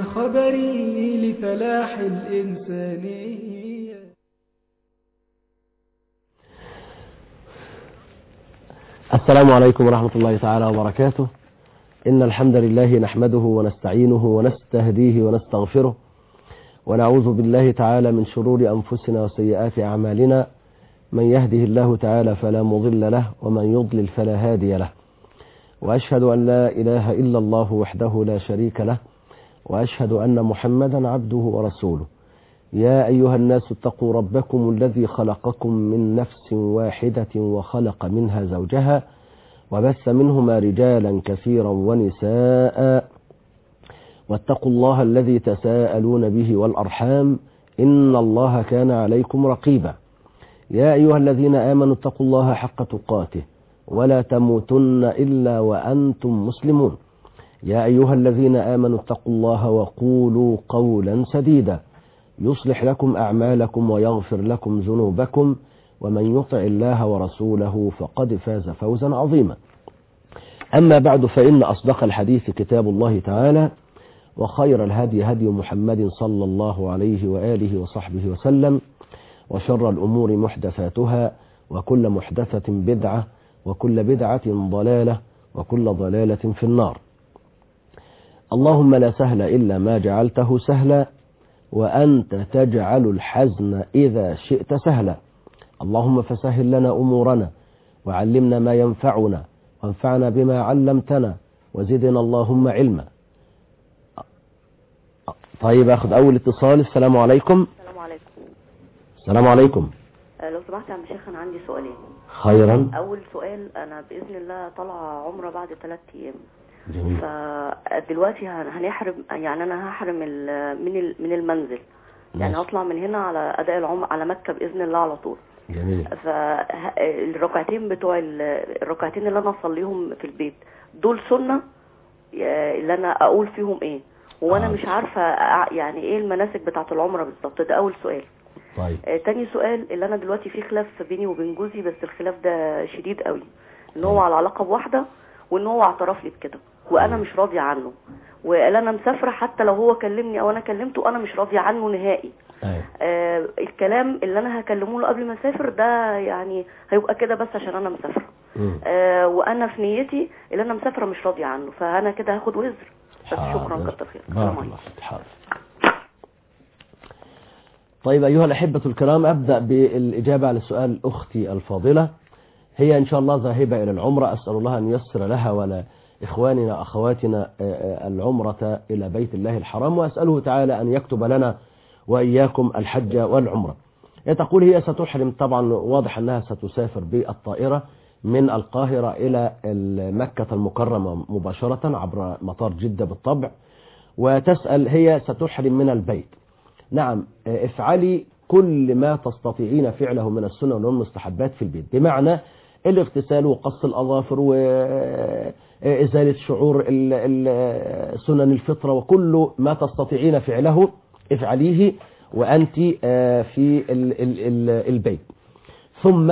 الخبر لفلاح الإنسانية. السلام عليكم ورحمة الله تعالى وبركاته. إن الحمد لله نحمده ونستعينه ونستهديه ونستغفره، ونعوذ بالله تعالى من شرور أنفسنا وسيئات أعمالنا. من يهده الله تعالى فلا مضل له، ومن يضلل فلا هادي له. وأشهد أن لا إله إلا الله وحده لا شريك له، وأشهد أن محمدا عبده ورسوله. يا أيها الناس اتقوا ربكم الذي خلقكم من نفس واحدة وخلق منها زوجها، وبث منهما رجالا كثيرا ونساء، واتقوا الله الذي تساءلون به والأرحام، إن الله كان عليكم رقيبا. يا أيها الذين آمنوا اتقوا الله حق تقاته ولا تموتن إلا وأنتم مسلمون. يا أيها الذين آمنوا اتقوا الله وقولوا قولا سديدا يصلح لكم أعمالكم ويغفر لكم ذنوبكم، ومن يطع الله ورسوله فقد فاز فوزا عظيما. أما بعد، فإن أصدق الحديث كتاب الله تعالى، وخير الهدي هدي محمد صلى الله عليه وآله وصحبه وسلم، وشر الأمور محدثاتها، وكل محدثة بدعة، وكل بدعة ضلالة، وكل ضلالة في النار. اللهم لا سهل إلا ما جعلته سهلا، وأنت تجعل الحزن إذا شئت سهلا. اللهم فسهل لنا أمورنا، وعلمنا ما ينفعنا، وانفعنا بما علمتنا، وزدنا اللهم علما. طيب، أخذ أول اتصال. السلام عليكم. السلام عليكم. السلام عليكم. لو سمحت يا عم شيخ، أنا عندي سؤالين. خيرا. أول سؤال، أنا بإذن الله طالعة عمرة بعد 3 أيام. جميل. فدلوقتي هنحرم، يعني أنا هحرم من المنزل، يعني هطلع من هنا على أداء العمرة على مكة بإذن الله على طول. جميل. فالركعتين بتوع الركعتين اللي أنا أصليهم في البيت دول سنة، اللي أنا أقول فيهم إيه؟ وأنا مش عارفة يعني إيه المناسك بتاعة العمرة بالظبط. ده أول سؤال. طيب. تاني سؤال، اللي أنا دلوقتي في خلاف بيني وبين جوزي، بس الخلاف ده شديد قوي، إن هو على علاقة بواحدة، وإن هو اعترف لي بكده وأنا مش راضية عنه، وقال أنا مسافرة حتى لو هو كلمني أو أنا كلمته، أنا مش راضية عنه نهائي. الكلام اللي أنا هكلمه له قبل ما أسافر ده يعني هيبقى كده بس عشان أنا مسافرة. وأنا في نيتي اللي أنا مسافرة مش راضية عنه، فأنا كده هاخد وزر. بس شكرا، كتر خيرك. السلام عليكم. طيب أيها الأحبة الكرام، أبدأ بالإجابة على سؤال أختي الفاضلة. هي إن شاء الله ذاهبة إلى العمرة، أسأل الله أن ييسر لها ولإخواننا أخواتنا العمرة إلى بيت الله الحرام، وأسأله تعالى أن يكتب لنا وإياكم الحج والعمرة. تقول هي ستحرم، طبعا واضح أنها ستسافر بالطائرة من القاهرة إلى مكة المكرمة مباشرة عبر مطار جدة بالطبع، وتسأل هي ستحرم من البيت. نعم، افعلي كل ما تستطيعين فعله من السنة والمستحبات في البيت، بمعنى الاغتسال وقص الأظافر وإزالة شعور سنن الفطرة، وكل ما تستطيعين فعله افعليه وأنت في البيت. ثم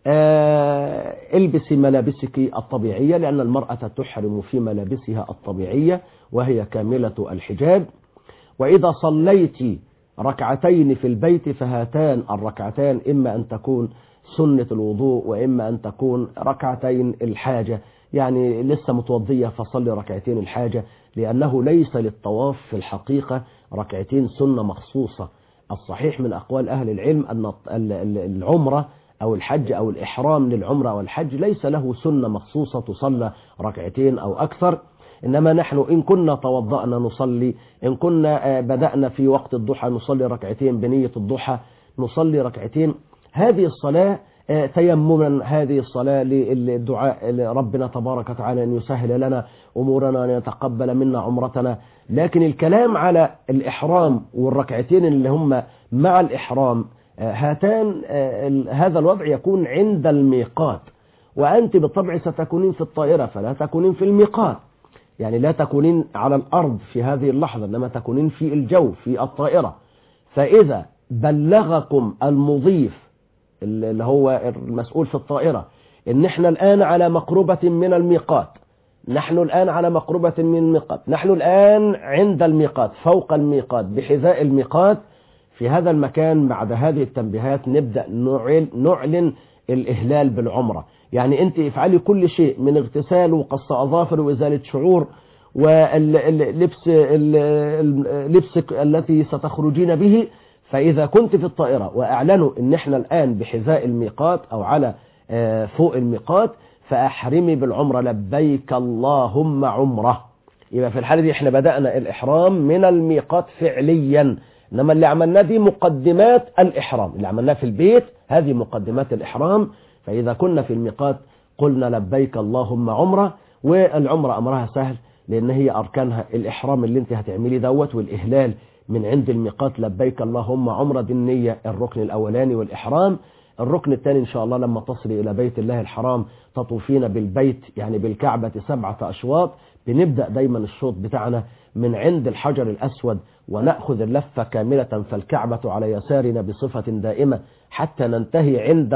البسي ملابسك الطبيعية، لأن المرأة تحرم في ملابسها الطبيعية وهي كاملة الحجاب. وإذا صليت ركعتين في البيت فهاتان الركعتان إما أن تكون سنة الوضوء، وإما أن تكون ركعتين الحاجة، يعني لسه متوضية فصلي ركعتين الحاجة، لأنه ليس للطواف في الحقيقة ركعتين سنة مخصوصة. الصحيح من أقوال أهل العلم أن العمرة أو الحج أو الإحرام للعمرة أو الحج ليس له سنة مخصوصة تصلى ركعتين أو أكثر، إنما نحن إن كنا توضأنا نصلي، إن كنا بدأنا في وقت الضحى نصلي ركعتين بنية الضحى نصلي ركعتين. هذه الصلاة تيمما، هذه الصلاة للدعاء لربنا تبارك وتعالى أن يسهل لنا أمورنا وأن يتقبل منا عمرتنا. لكن الكلام على الإحرام والركعتين اللي هم مع الإحرام، هاتان هذا الوضع يكون عند الميقات، وأنت بالطبع ستكونين في الطائرة فلا تكونين في الميقات، يعني لا تكونين على الأرض في هذه اللحظة، إنما تكونين في الجو في الطائرة. فإذا بلغكم المضيف اللي هو المسؤول في الطائرة إن احنا الآن على مقربة من الميقات، نحن الآن على مقربة من الميقات، نحن الآن عند الميقات، فوق الميقات، بحذاء الميقات. في هذا المكان بعد هذه التنبيهات نبدأ نعلن الإهلال بالعمرة. يعني أنت افعلي كل شيء من اغتسال وقص أظافر وإزالة شعور لبسك التي ستخرجين به. فإذا كنت في الطائرة وأعلنوا إن احنا الآن بحذاء الميقات أو على فوق الميقات، فأحرمي بالعمرة لبيك اللهم عمرة. يبقى في الحالة دي احنا بدأنا الإحرام من الميقات فعليا، إنما اللي عملناه دي مقدمات الإحرام، اللي عملناه في البيت هذه مقدمات الإحرام. فإذا كنا في الميقات قلنا لبيك اللهم عمرة. والعمرة أمرها سهل، لأن هي أركانها الإحرام اللي انت هتعملي دوت، والإهلال من عند الميقات لبيك اللهم عمرة، دي النية الركن الأولاني والإحرام. الركن الثاني إن شاء الله لما تصلي إلى بيت الله الحرام تطوفين بالبيت يعني بالكعبة 7 أشواط. بنبدأ دايما الشوط بتاعنا من عند الحجر الأسود ونأخذ اللفة كاملة، فالكعبة على يسارنا بصفة دائمة حتى ننتهي عند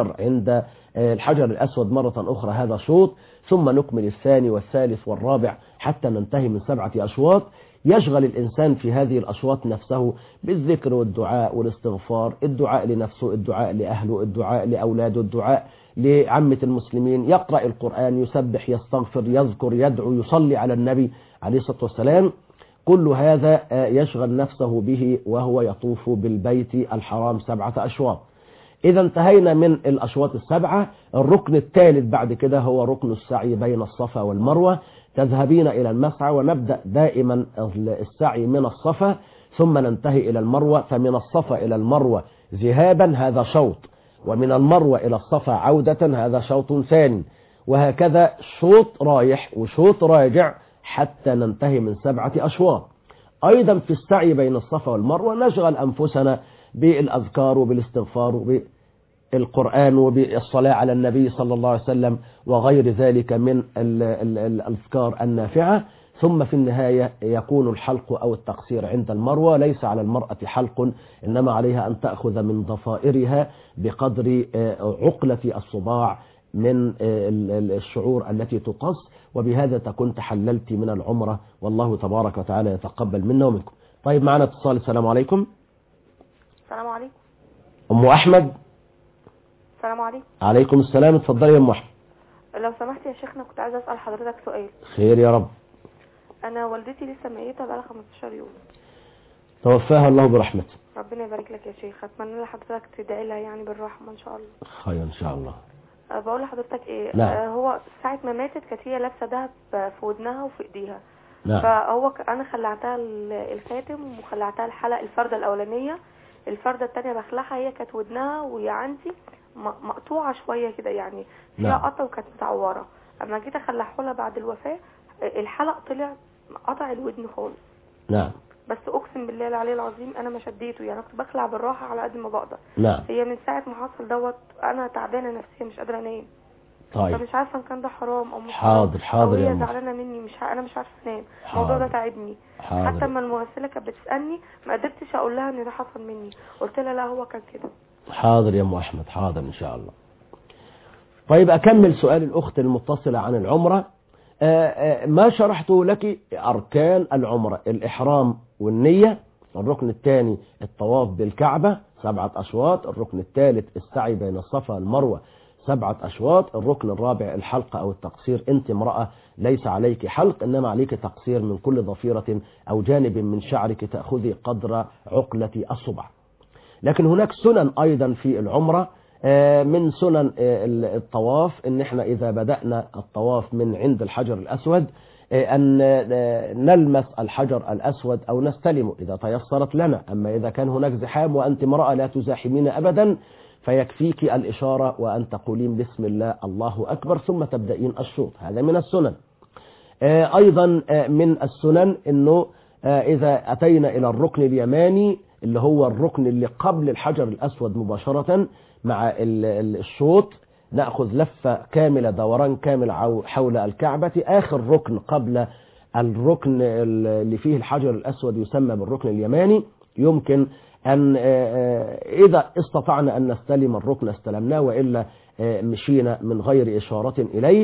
الحجر الأسود مرة أخرى، هذا شوط. ثم نكمل الثاني والثالث والرابع حتى ننتهي من 7 أشواط. يشغل الإنسان في هذه الأشواط نفسه بالذكر والدعاء والاستغفار، الدعاء لنفسه، الدعاء لأهله، الدعاء لأولاده، الدعاء لعامة المسلمين، يقرأ القرآن، يسبح، يستغفر، يذكر، يدعو، يصلي على النبي عليه الصلاة والسلام. كل هذا يشغل نفسه به وهو يطوف بالبيت الحرام 7 أشواط. إذا انتهينا من الأشواط 7، الركن الثالث بعد كده هو ركن السعي بين الصفا والمروة. تذهبين إلى المسعى ونبدأ دائما السعي من الصفا ثم ننتهي إلى المروة. فمن الصفا إلى المروة ذهابا هذا شوط، ومن المروة إلى الصفا عودة هذا شوط ثاني، وهكذا شوط رايح وشوط راجع حتى ننتهي من 7 أشواط. أيضا في السعي بين الصفا والمروة نشغل أنفسنا بالأذكار وبالاستغفار وبالقرآن وبالصلاة على النبي صلى الله عليه وسلم وغير ذلك من الأذكار النافعة. ثم في النهاية يكون الحلق أو التقصير عند المروة. ليس على المرأة حلق، إنما عليها أن تأخذ من ضفائرها بقدر عقلة الصباع من الشعور التي تقص، وبهذا تكون تحللت من العمرة، والله تبارك وتعالى يتقبل منا ومنكم. طيب معنا اتصال. السلام عليكم. السلام عليكم. أم أحمد. السلام عليكم. عليكم السلام. اتفضلي يا أم أحمد. لو سمحت يا شيخنا كنت عايزة أسأل حضرتك سؤال. خير يا رب. أنا والدتي لسه ميتة بقالها 15 يوم. توفاها الله برحمته. ربنا يبارك لك يا شيخ. أتمنى لحضرتك تدعي لها يعني بالرحمة إن شاء الله. خير إن شاء الله. بقول لحضرتك إيه؟ نعم. هو ساعة ما ماتت كانت هي لابسة دهب في ودنها وفي إيديها. نعم. فهو أنا خلعتها الخاتم وخلعتها الحلق الفردة الأولانية. الفردة التانية بخلعها، هي كانت ودنها وهي عندي مقطوعة شوية كده يعني فيها نعم. قطع وكانت متعورة. أما جيت أخلعه لها بعد الوفاة الحلق طلع قطع الودن خالص. نعم. بس اقسم بالله العلي العظيم انا ما شديته، يعني كنت بخلع بالراحه على قد ما بقدر. نعم. هي من ساعه ما حصل دوت انا تعبانه نفسيا مش قادره انام. طيب. فمش عارفه ان كان ده حرام او مش حاضر حاضر يا يا هي زعلانه مني انا مش عارفه انام. الموضوع ده تعبني. حاضر. حتى لما الممثله كانت بتسالني ما قدرتش اقول لها ان ده حصل مني، قلت لها لا هو كان كده. حاضر يا ام احمد، حاضر ان شاء الله. طيب اكمل سؤال الاخت المتصله عن العمره. ما شرحته لك أركان العمرة: الإحرام والنية، الركن الثاني الطواف بالكعبة 7 أشواط، الركن الثالث السعي بين الصفا والمروة 7 أشواط، الركن الرابع الحلق أو التقصير. أنت امرأة ليس عليك حلق، إنما عليك تقصير من كل ضفيرة أو جانب من شعرك تأخذي قدر عقلة الصبع. لكن هناك سنن أيضا في العمرة. من سنن الطواف ان احنا اذا بدأنا الطواف من عند الحجر الاسود ان نلمس الحجر الاسود او نستلمه اذا تيسرت لنا. اما اذا كان هناك زحام وانت امرأة لا تزاحمين ابدا فيكفيك الاشارة وان تقولين بسم الله الله اكبر ثم تبدأين الشوط. هذا من السنن. ايضا من السنن انه اذا اتينا الى الركن اليماني اللي هو الركن اللي قبل الحجر الاسود مباشرة مع الشوط، نأخذ لفة كاملة دوران كامل حول الكعبة. آخر ركن قبل الركن اللي فيه الحجر الأسود يسمى بالركن اليماني. يمكن أن إذا استطعنا أن نستلم الركن استلمناه، وإلا مشينا من غير إشارة إليه.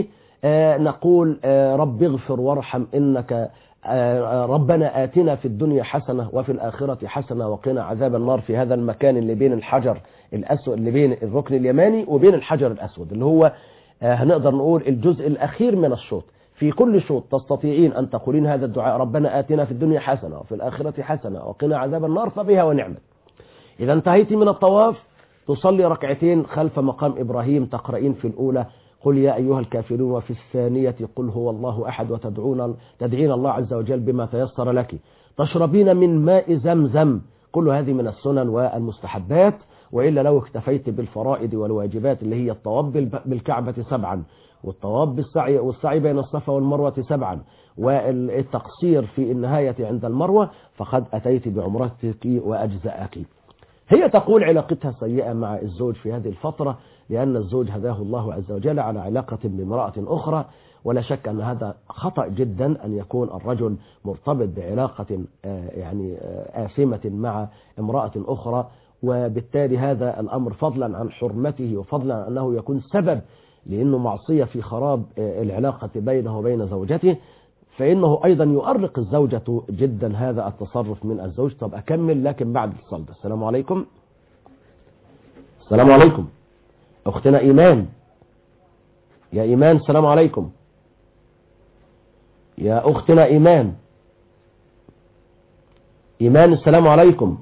نقول رب اغفر وارحم إنك ربنا آتنا في الدنيا حسنة وفي الآخرة حسنة وقنا عذاب النار، في هذا المكان اللي بين الحجر الأسود، اللي بين الركن اليماني وبين الحجر الأسود، اللي هو هنقدر نقول الجزء الأخير من الشوط. في كل شوط تستطيعين أن تقولين هذا الدعاء: ربنا آتنا في الدنيا حسنة وفي الآخرة حسنة وقنا عذاب النار، فبها ونعمت. إذا انتهيت من الطواف تصلي ركعتين خلف مقام إبراهيم، تقرأين في الأولى قل يا أيها الكافرون، وفي الثانية قل هو الله أحد، تدعين الله عز وجل بما تيسر لك. تشربين من ماء زمزم، كل هذه من السنن والمستحبات. وإلا لو اكتفيت بالفرائض والواجبات اللي هي الطواف بالكعبة 7، والطواف والسعي بين الصفا والمروة 7، والتقصير في النهاية عند المروة، فقد أتيت بعمرتك وأجزأك. هي تقول علاقتها سيئة مع الزوج في هذه الفترة، لأن الزوج هداه الله عز وجل على علاقة بامرأة أخرى، ولا شك أن هذا خطأ جدا أن يكون الرجل مرتبط بعلاقة آثمة مع امرأة أخرى، وبالتالي هذا الأمر فضلا عن حرمته وفضلا عن أنه يكون سبب لأنه معصية في خراب العلاقة بينه وبين زوجته، فإنه أيضا يؤرق الزوجة جدا هذا التصرف من الزوج. طب أكمل لكن بعد الاتصال. السلام عليكم. السلام عليكم أختنا إيمان. يا إيمان السلام عليكم. يا أختنا إيمان. إيمان السلام عليكم.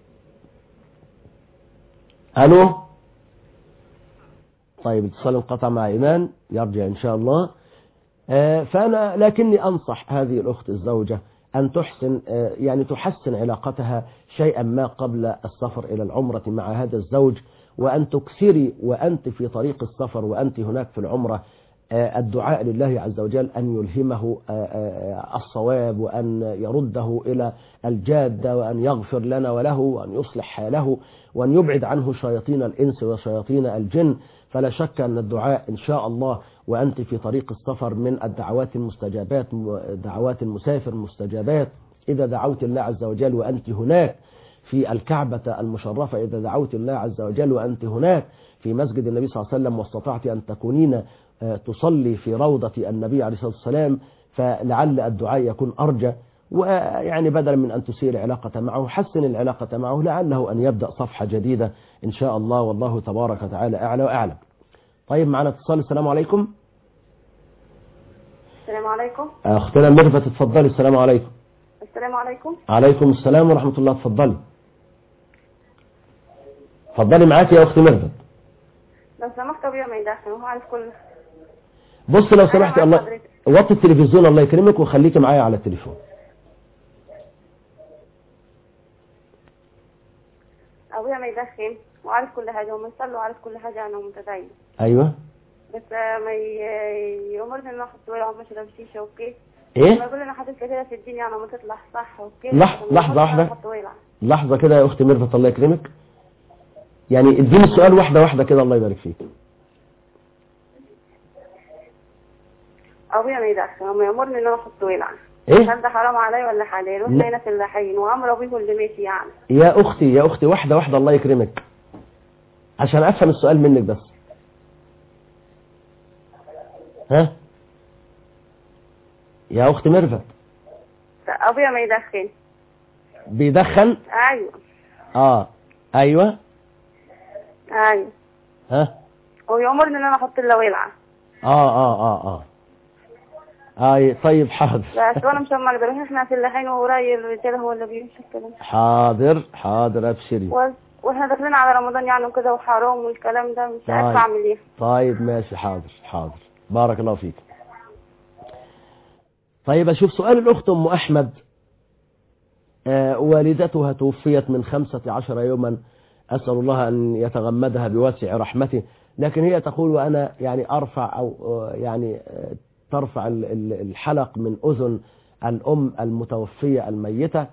ألو. طيب اتصال انقطع مع إيمان، يرجع إن شاء الله. فأنا لكني أنصح هذه الأخت الزوجة أن تحسن علاقتها شيئا ما قبل السفر إلى العمرة مع هذا الزوج، وأن تكثري وأنت في طريق السفر وأنت هناك في العمرة الدعاء لله عز وجل أن يلهمه الصواب، وأن يرده إلى الجادة، وأن يغفر لنا وله، وأن يصلح حاله، وأن يبعد عنه شياطين الإنس وشياطين الجن. فلا شك أن الدعاء إن شاء الله وأنت في طريق السفر من الدعوات المستجابات، دعوات المسافر مستجابات. إذا دعوت الله عز وجل وأنت هناك في الكعبة المشرفة، إذا دعوت الله عز وجل وأنت هناك في مسجد النبي صلى الله عليه وسلم، واستطعت أن تكونين تصلي في روضة النبي عليه الصلاة والسلام، فلعل الدعاء يكون أرجى. ويعني بدلا من أن تسير العلاقة معه، حسن العلاقة معه، لعله أن يبدأ صفحة جديدة إن شاء الله، والله تبارك وتعالى أعلى وأعلم. طيب معنا اتصال. السلام عليكم. السلام عليكم. أختنا ميرفت اتفضلي. السلام عليكم. السلام عليكم. عليكم السلام ورحمة الله. اتفضلي. اتفضلي معاك يا أختي ميرفت. لو سمحت أبويا ما يدخن، هو عارف كل. بص لو سمحت، الله وطي التلفزيون الله يكرمك وخليكي معايا على التليفون. أبويا ما يدخن وعارف كل حاجة، وما يصلي وعارف كل حاجة، أنا متدين. أيوه. بس ما يأمرني إن أنا أحط ولع وما أشرب شيشة. أوكي. إيه؟ ما يقول لي أنا حاطط كده في الدنيا أنا ما تطلع صح. أوكي. لحظة واحدة. لحظة كده يا أختي ميرفت الله يكرمك. يعني اديني السؤال واحدة واحدة كده الله يبارك فيك. أبويا ما يدخن وما يأمرني إن أنا أحط ولع. إيه؟ هل ده حرام علي ولا حلال؟ وإحنا هنا في اللاحين وأمر أبوي هو اللي ماشي يعني. يا أختي واحدة واحدة الله يكرمك عشان أفهم السؤال منك بس. ها؟ يا أختي ميرفت. أبويا ما يدخن. بيدخن؟ أيوه. أيوه. أيوه. ها؟ ويأمرني إن أنا أحط له ولعة. طيب حاضر. بس وانا مش ما اقدر، احنا في اللاحين ووراي الرجاله هو اللي بيمشي الكلام. حاضر ابشري. واحنا داخلين على رمضان يعني وكده وحرام والكلام ده، مش عارفه اعمل ايه. طيب ماشي. حاضر بارك الله فيك. طيب اشوف سؤال الاخت ام احمد. والدتها توفيت من 15 يوما، اسال الله ان يتغمدها بواسع رحمته، لكن هي تقول وانا يعني ارفع او يعني ترفع الحلق من أذن الأم المتوفية الميتة،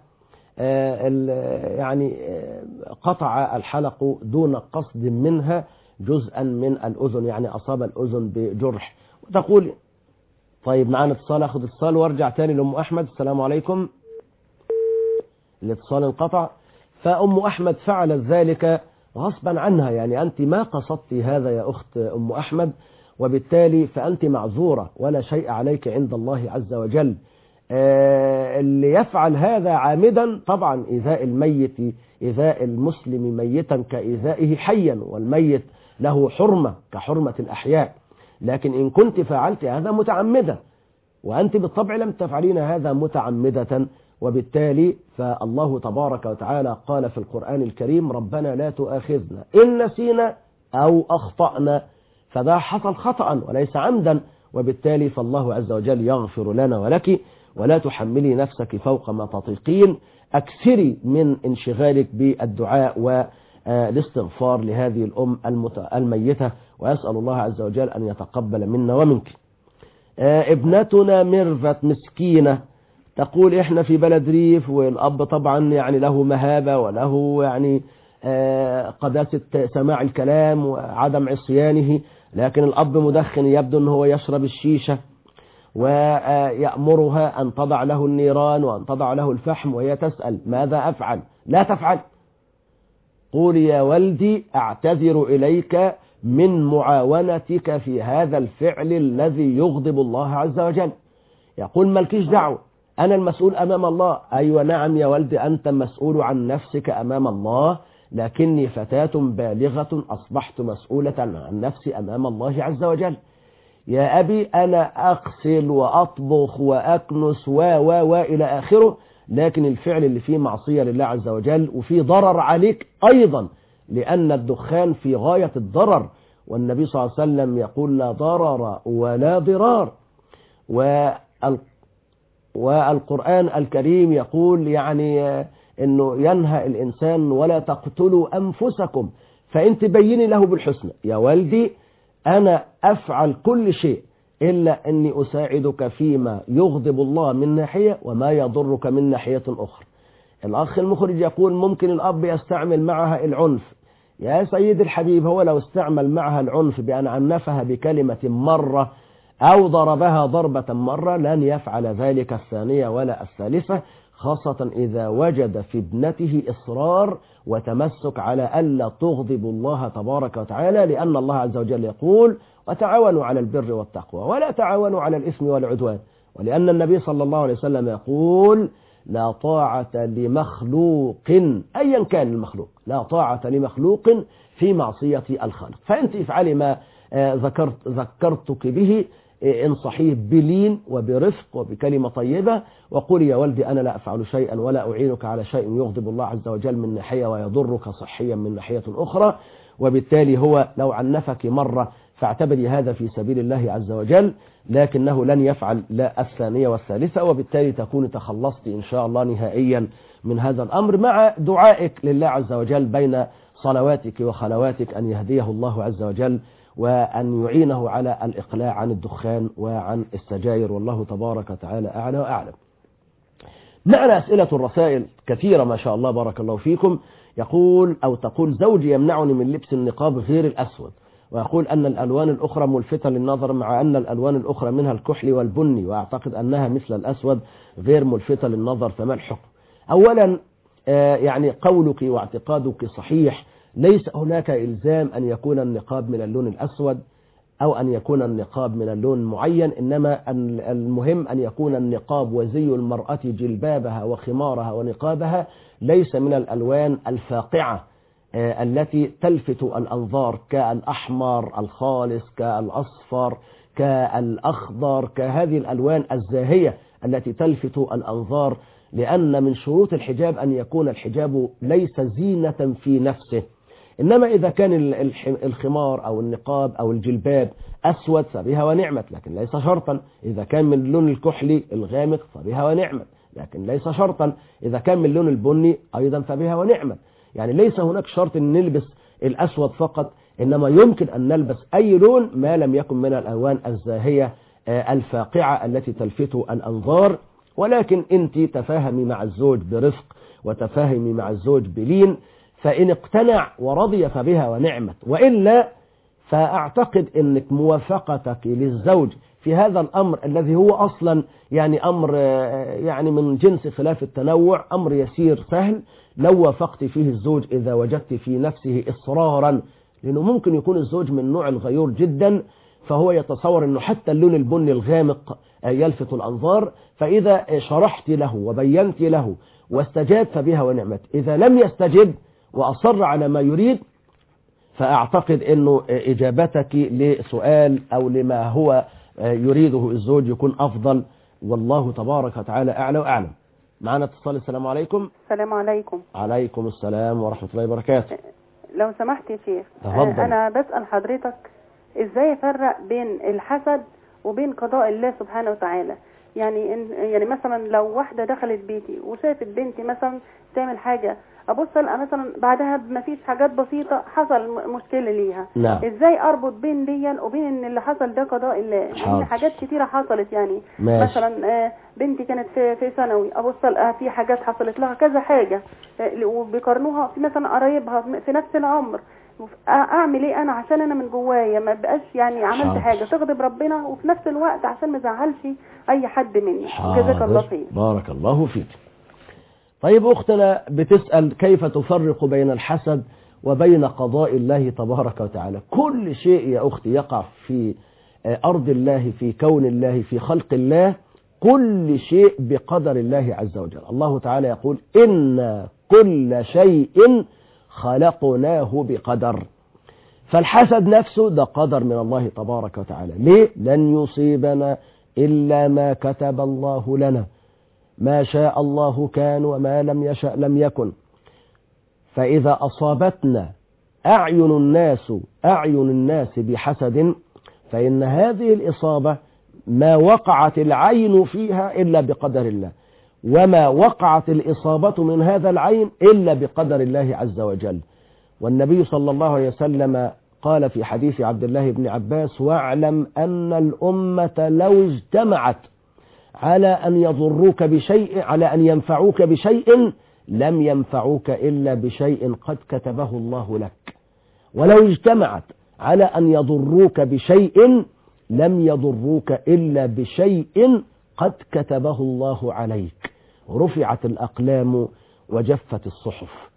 يعني قطع الحلق دون قصد منها جزءا من الأذن، يعني أصاب الأذن بجرح. وتقول طيب معنا اتصال، أخذ اتصال وارجع تاني لأم أحمد. السلام عليكم. الاتصال انقطع. فأم أحمد فعلت ذلك غصبا عنها، يعني أنت ما قصدت هذا يا أخت أم أحمد، وبالتالي فأنت معذورة ولا شيء عليك عند الله عز وجل. اللي يفعل هذا عامدا طبعا إيذاء الميت، إيذاء المسلم ميتا كإيذائه حيا، والميت له حرمة كحرمة الأحياء. لكن إن كنت فعلت هذا متعمدة، وأنت بالطبع لم تفعلين هذا متعمدة، وبالتالي فالله تبارك وتعالى قال في القرآن الكريم: ربنا لا تؤاخذنا إن نسينا أو أخطأنا. فده حصل خطأ وليس عمدا، وبالتالي فالله عز وجل يغفر لنا ولك، ولا تحملي نفسك فوق ما تطيقين. أكثري من انشغالك بالدعاء والاستغفار لهذه الأم الميتة، وأسأل الله عز وجل أن يتقبل منا ومنك. ابنتنا ميرفت مسكينة تقول: إحنا في بلد ريف، والأب طبعا يعني له مهابة وله يعني قداسة سماع الكلام وعدم عصيانه، لكن الأب مدخن، يبدو أنه هو يشرب الشيشة، ويأمرها أن تضع له النيران وأن تضع له الفحم، وهي تسأل: ماذا أفعل؟ لا تفعل. قول: يا ولدي أعتذر إليك من معاونتك في هذا الفعل الذي يغضب الله عز وجل. يقول: مالكيش دعوة، أنا المسؤول أمام الله. أيوة نعم يا ولدي، أنت مسؤول عن نفسك أمام الله، لكني فتاة بالغة أصبحت مسؤولة عن نفسي أمام الله عز وجل. يا أبي أنا أغسل وأطبخ وأكنس وإلى آخره، لكن الفعل اللي فيه معصية لله عز وجل وفيه ضرر عليك أيضا، لأن الدخان في غاية الضرر، والنبي صلى الله عليه وسلم يقول: لا ضرر ولا ضرار. والقرآن الكريم يقول يعني أنه ينهى الإنسان: ولا تقتلوا أنفسكم. فأنت بيني له بالحسنى: يا ولدي أنا أفعل كل شيء إلا أني أساعدك فيما يغضب الله من ناحية وما يضرك من ناحية أخرى. الأخ المخرج يقول: ممكن الأب يستعمل معها العنف. يا سيد الحبيب، هو لو استعمل معها العنف بأن عنفها بكلمة مرة أو ضربها ضربة مرة لن يفعل ذلك الثانية ولا الثالثة، خاصة إذا وجد في ابنته إصرار وتمسك على ألا تغضب الله تبارك وتعالى، لأن الله عز وجل يقول: وتعاونوا على البر والتقوى ولا تعاونوا على الإثم والعدوان. ولأن النبي صلى الله عليه وسلم يقول: لا طاعة لمخلوق أيا كان المخلوق، لا طاعة لمخلوق في معصية الخالق. فأنت افعلي ما ذكرتك به، انصحيه بلين وبرفق وبكلمة طيبة، وقولي: يا ولدي أنا لا أفعل شيئا ولا أعينك على شيء يغضب الله عز وجل من ناحية ويضرك صحيا من ناحية أخرى. وبالتالي هو لو عنفك مرة فاعتبري هذا في سبيل الله عز وجل، لكنه لن يفعل لا الثانية والثالثة، وبالتالي تكون تخلصت إن شاء الله نهائيا من هذا الأمر، مع دعائك لله عز وجل بين صلواتك وخلواتك أن يهديه الله عز وجل وأن يعينه على الإقلاع عن الدخان وعن السجاير، والله تبارك وتعالى أعلى وأعلم. معنا أسئلة الرسائل كثيرة ما شاء الله، بارك الله فيكم. يقول أو تقول: زوجي يمنعني من لبس النقاب غير الأسود، ويقول أن الألوان الأخرى ملفتة للنظر، مع أن الألوان الأخرى منها الكحلي والبني، وأعتقد أنها مثل الأسود غير ملفتة للنظر، فما الحكم؟ أولا يعني قولك واعتقادك صحيح، ليس هناك إلزام أن يكون النقاب من اللون الأسود أو أن يكون النقاب من اللون معين، إنما المهم أن يكون النقاب وزي المرأة جلبابها وخمارها ونقابها ليس من الألوان الفاقعة التي تلفت الأنظار، كالأحمر الخالص، كالأصفر، كالأخضر، كهذه الألوان الزاهية التي تلفت الأنظار، لأن من شروط الحجاب أن يكون الحجاب ليس زينة في نفسه. إنما إذا كان الخمار أو النقاب أو الجلباب أسود فبها ونعمت، لكن ليس شرطا. إذا كان من اللون الكحلي الغامق فبها ونعمت، لكن ليس شرطا. إذا كان من اللون البني أيضا فبها ونعمت. يعني ليس هناك شرط أن نلبس الأسود فقط، إنما يمكن أن نلبس أي لون ما لم يكن من الألوان الزاهية الفاقعة التي تلفت الأنظار. ولكن أنت تفاهمي مع الزوج برفق وتفاهمي مع الزوج بلين، فإن اقتنع ورضي فبها ونعمت، وإلا فأعتقد أنك موافقتك للزوج في هذا الأمر الذي هو أصلا يعني أمر يعني من جنس خلاف التنوع، أمر يسير سهل. لو وافقت فيه الزوج إذا وجدت في نفسه إصرارا، لأنه ممكن يكون الزوج من نوع الغيور جدا، فهو يتصور أنه حتى اللون البني الغامق يلفت الأنظار، فإذا شرحت له وبينت له واستجاب فبها ونعمت. إذا لم يستجب وأصر على ما يريد، فأعتقد أنه إجابتك لسؤال أو لما هو يريده الزوج يكون أفضل، والله تبارك وتعالى أعلى وأعلم. معنا اتصال. السلام عليكم. السلام عليكم. عليكم السلام ورحمة الله وبركاته. لو سمحت يا شيخ، تفضل. أنا بسأل حضرتك إزاي أفرق بين الحسد وبين قضاء الله سبحانه وتعالى. يعني مثلا لو واحدة دخلت بيتي وشافت بنتي مثلا تعمل حاجة، أبص ألقى مثلا بعدها ما فيش حاجات بسيطة حصل مشكلة ليها. نعم. إزاي أربط بين دي وبين إن اللي حصل ده قضاء الله؟ لأن حاجات كتيرة حصلت يعني. ماشي. مثلا بنتي كانت في ثانوي، أبص ألقى في حاجات حصلت لها كذا حاجة، وبيقارنوها في مثلا قرايبها في نفس العمر. اعمل ايه انا عشان انا من جوايا ما بقاش يعني عملت حاجه تغضب ربنا، وفي نفس الوقت عشان ما ازعلش اي حد مني؟ جزاك الله خير. بارك الله فيك. طيب اختنا بتسأل كيف تفرق بين الحسد وبين قضاء الله تبارك وتعالى. كل شيء يا اختي يقع في ارض الله، في كون الله، في خلق الله، كل شيء بقدر الله عز وجل. الله تعالى يقول إن كل شيء خلقناه بقدر. فالحسد نفسه ده قدر من الله تبارك وتعالى. ليه؟ لن يصيبنا إلا ما كتب الله لنا، ما شاء الله كان وما لم يشأ لم يكن. فإذا أصابتنا أعين الناس بحسد، فإن هذه الإصابة ما وقعت العين فيها إلا بقدر الله، وما وقعت الإصابة من هذا العين إلا بقدر الله عز وجل. والنبي صلى الله عليه وسلم قال في حديث عبد الله بن عباس: واعلم أن الأمة لو اجتمعت على أن يضروك بشيء، على أن ينفعوك بشيء، لم ينفعوك إلا بشيء قد كتبه الله لك، ولو اجتمعت على أن يضروك بشيء لم يضروك إلا بشيء قد كتبه الله عليك. رفعت الأقلام وجفت الصحف.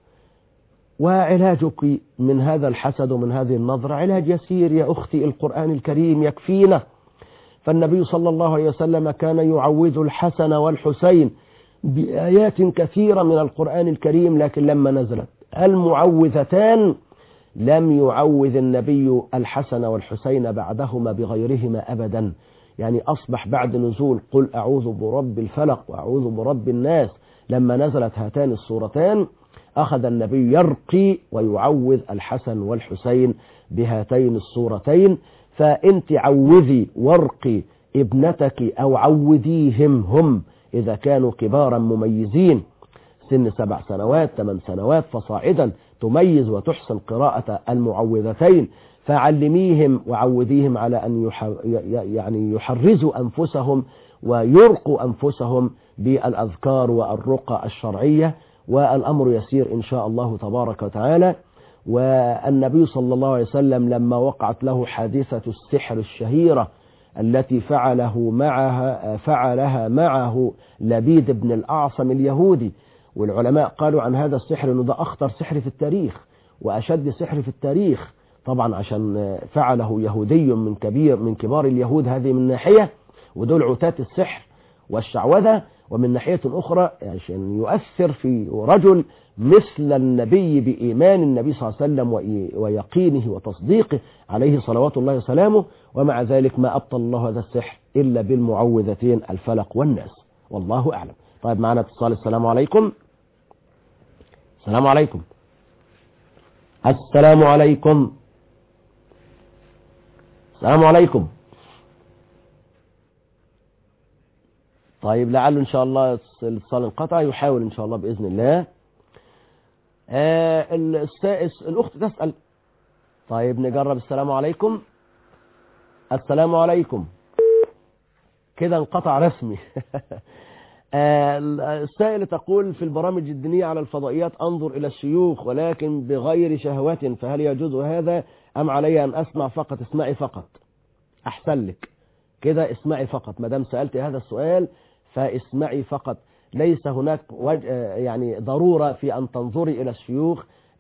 وعلاجك من هذا الحسد ومن هذه النظرة علاج يسير يا أختي، القرآن الكريم يكفينا. فالنبي صلى الله عليه وسلم كان يعوذ الحسن والحسين بآيات كثيرة من القرآن الكريم، لكن لما نزلت المعوذتان لم يعوذ النبي الحسن والحسين بعدهما بغيرهما أبدا. يعني أصبح بعد نزول قل أعوذ برب الفلق وأعوذ برب الناس، لما نزلت هاتان السورتان أخذ النبي يرقي ويعوذ الحسن والحسين بهاتين السورتين. فأنت عوذي وارقي ابنتك أو عوذيهم هم إذا كانوا كبارا مميزين، سن 7 سنوات 8 سنوات فصاعدا، تميز وتحسن قراءة المعوذتين، فعلميهم وعوذيهم على أن يعني يحرزوا أنفسهم ويرقوا أنفسهم بالأذكار والرقى الشرعية، والأمر يسير إن شاء الله تبارك وتعالى. والنبي صلى الله عليه وسلم لما وقعت له حادثة السحر الشهيرة التي فعلها معه لبيد بن الأعصم اليهودي، والعلماء قالوا عن هذا السحر أنه ده أخطر سحر في التاريخ وأشد سحر في التاريخ، طبعا عشان فعله يهودي من كبار اليهود، هذه من ناحية، ودول عتاة السحر والشعوذة، ومن ناحية أخرى عشان يؤثر في رجل مثل النبي بإيمان النبي صلى الله عليه وسلم ويقينه وتصديقه عليه صلوات الله وسلامه. ومع ذلك ما أبطل الله هذا السحر إلا بالمعوذتين الفلق والناس، والله أعلم. طيب معنا اتصال. السلام عليكم. السلام عليكم. السلام عليكم. السلام عليكم. طيب لعله إن شاء الله الاتصال انقطع، يحاول إن شاء الله بإذن الله. الأخت تسأل. طيب نجرب. السلام عليكم. السلام عليكم. كده انقطع رسمي. السائلة تقول: في البرامج الدينية على الفضائيات أنظر إلى الشيوخ ولكن بغير شهوات، فهل يجوز هذا أم علي أن أسمع فقط؟ اسمعي فقط أحسن لك كده، اسمعي فقط. ما دام سألت هذا السؤال فاسمعي فقط، ليس هناك يعني ضرورة في أن تنظري إلى الشيوخ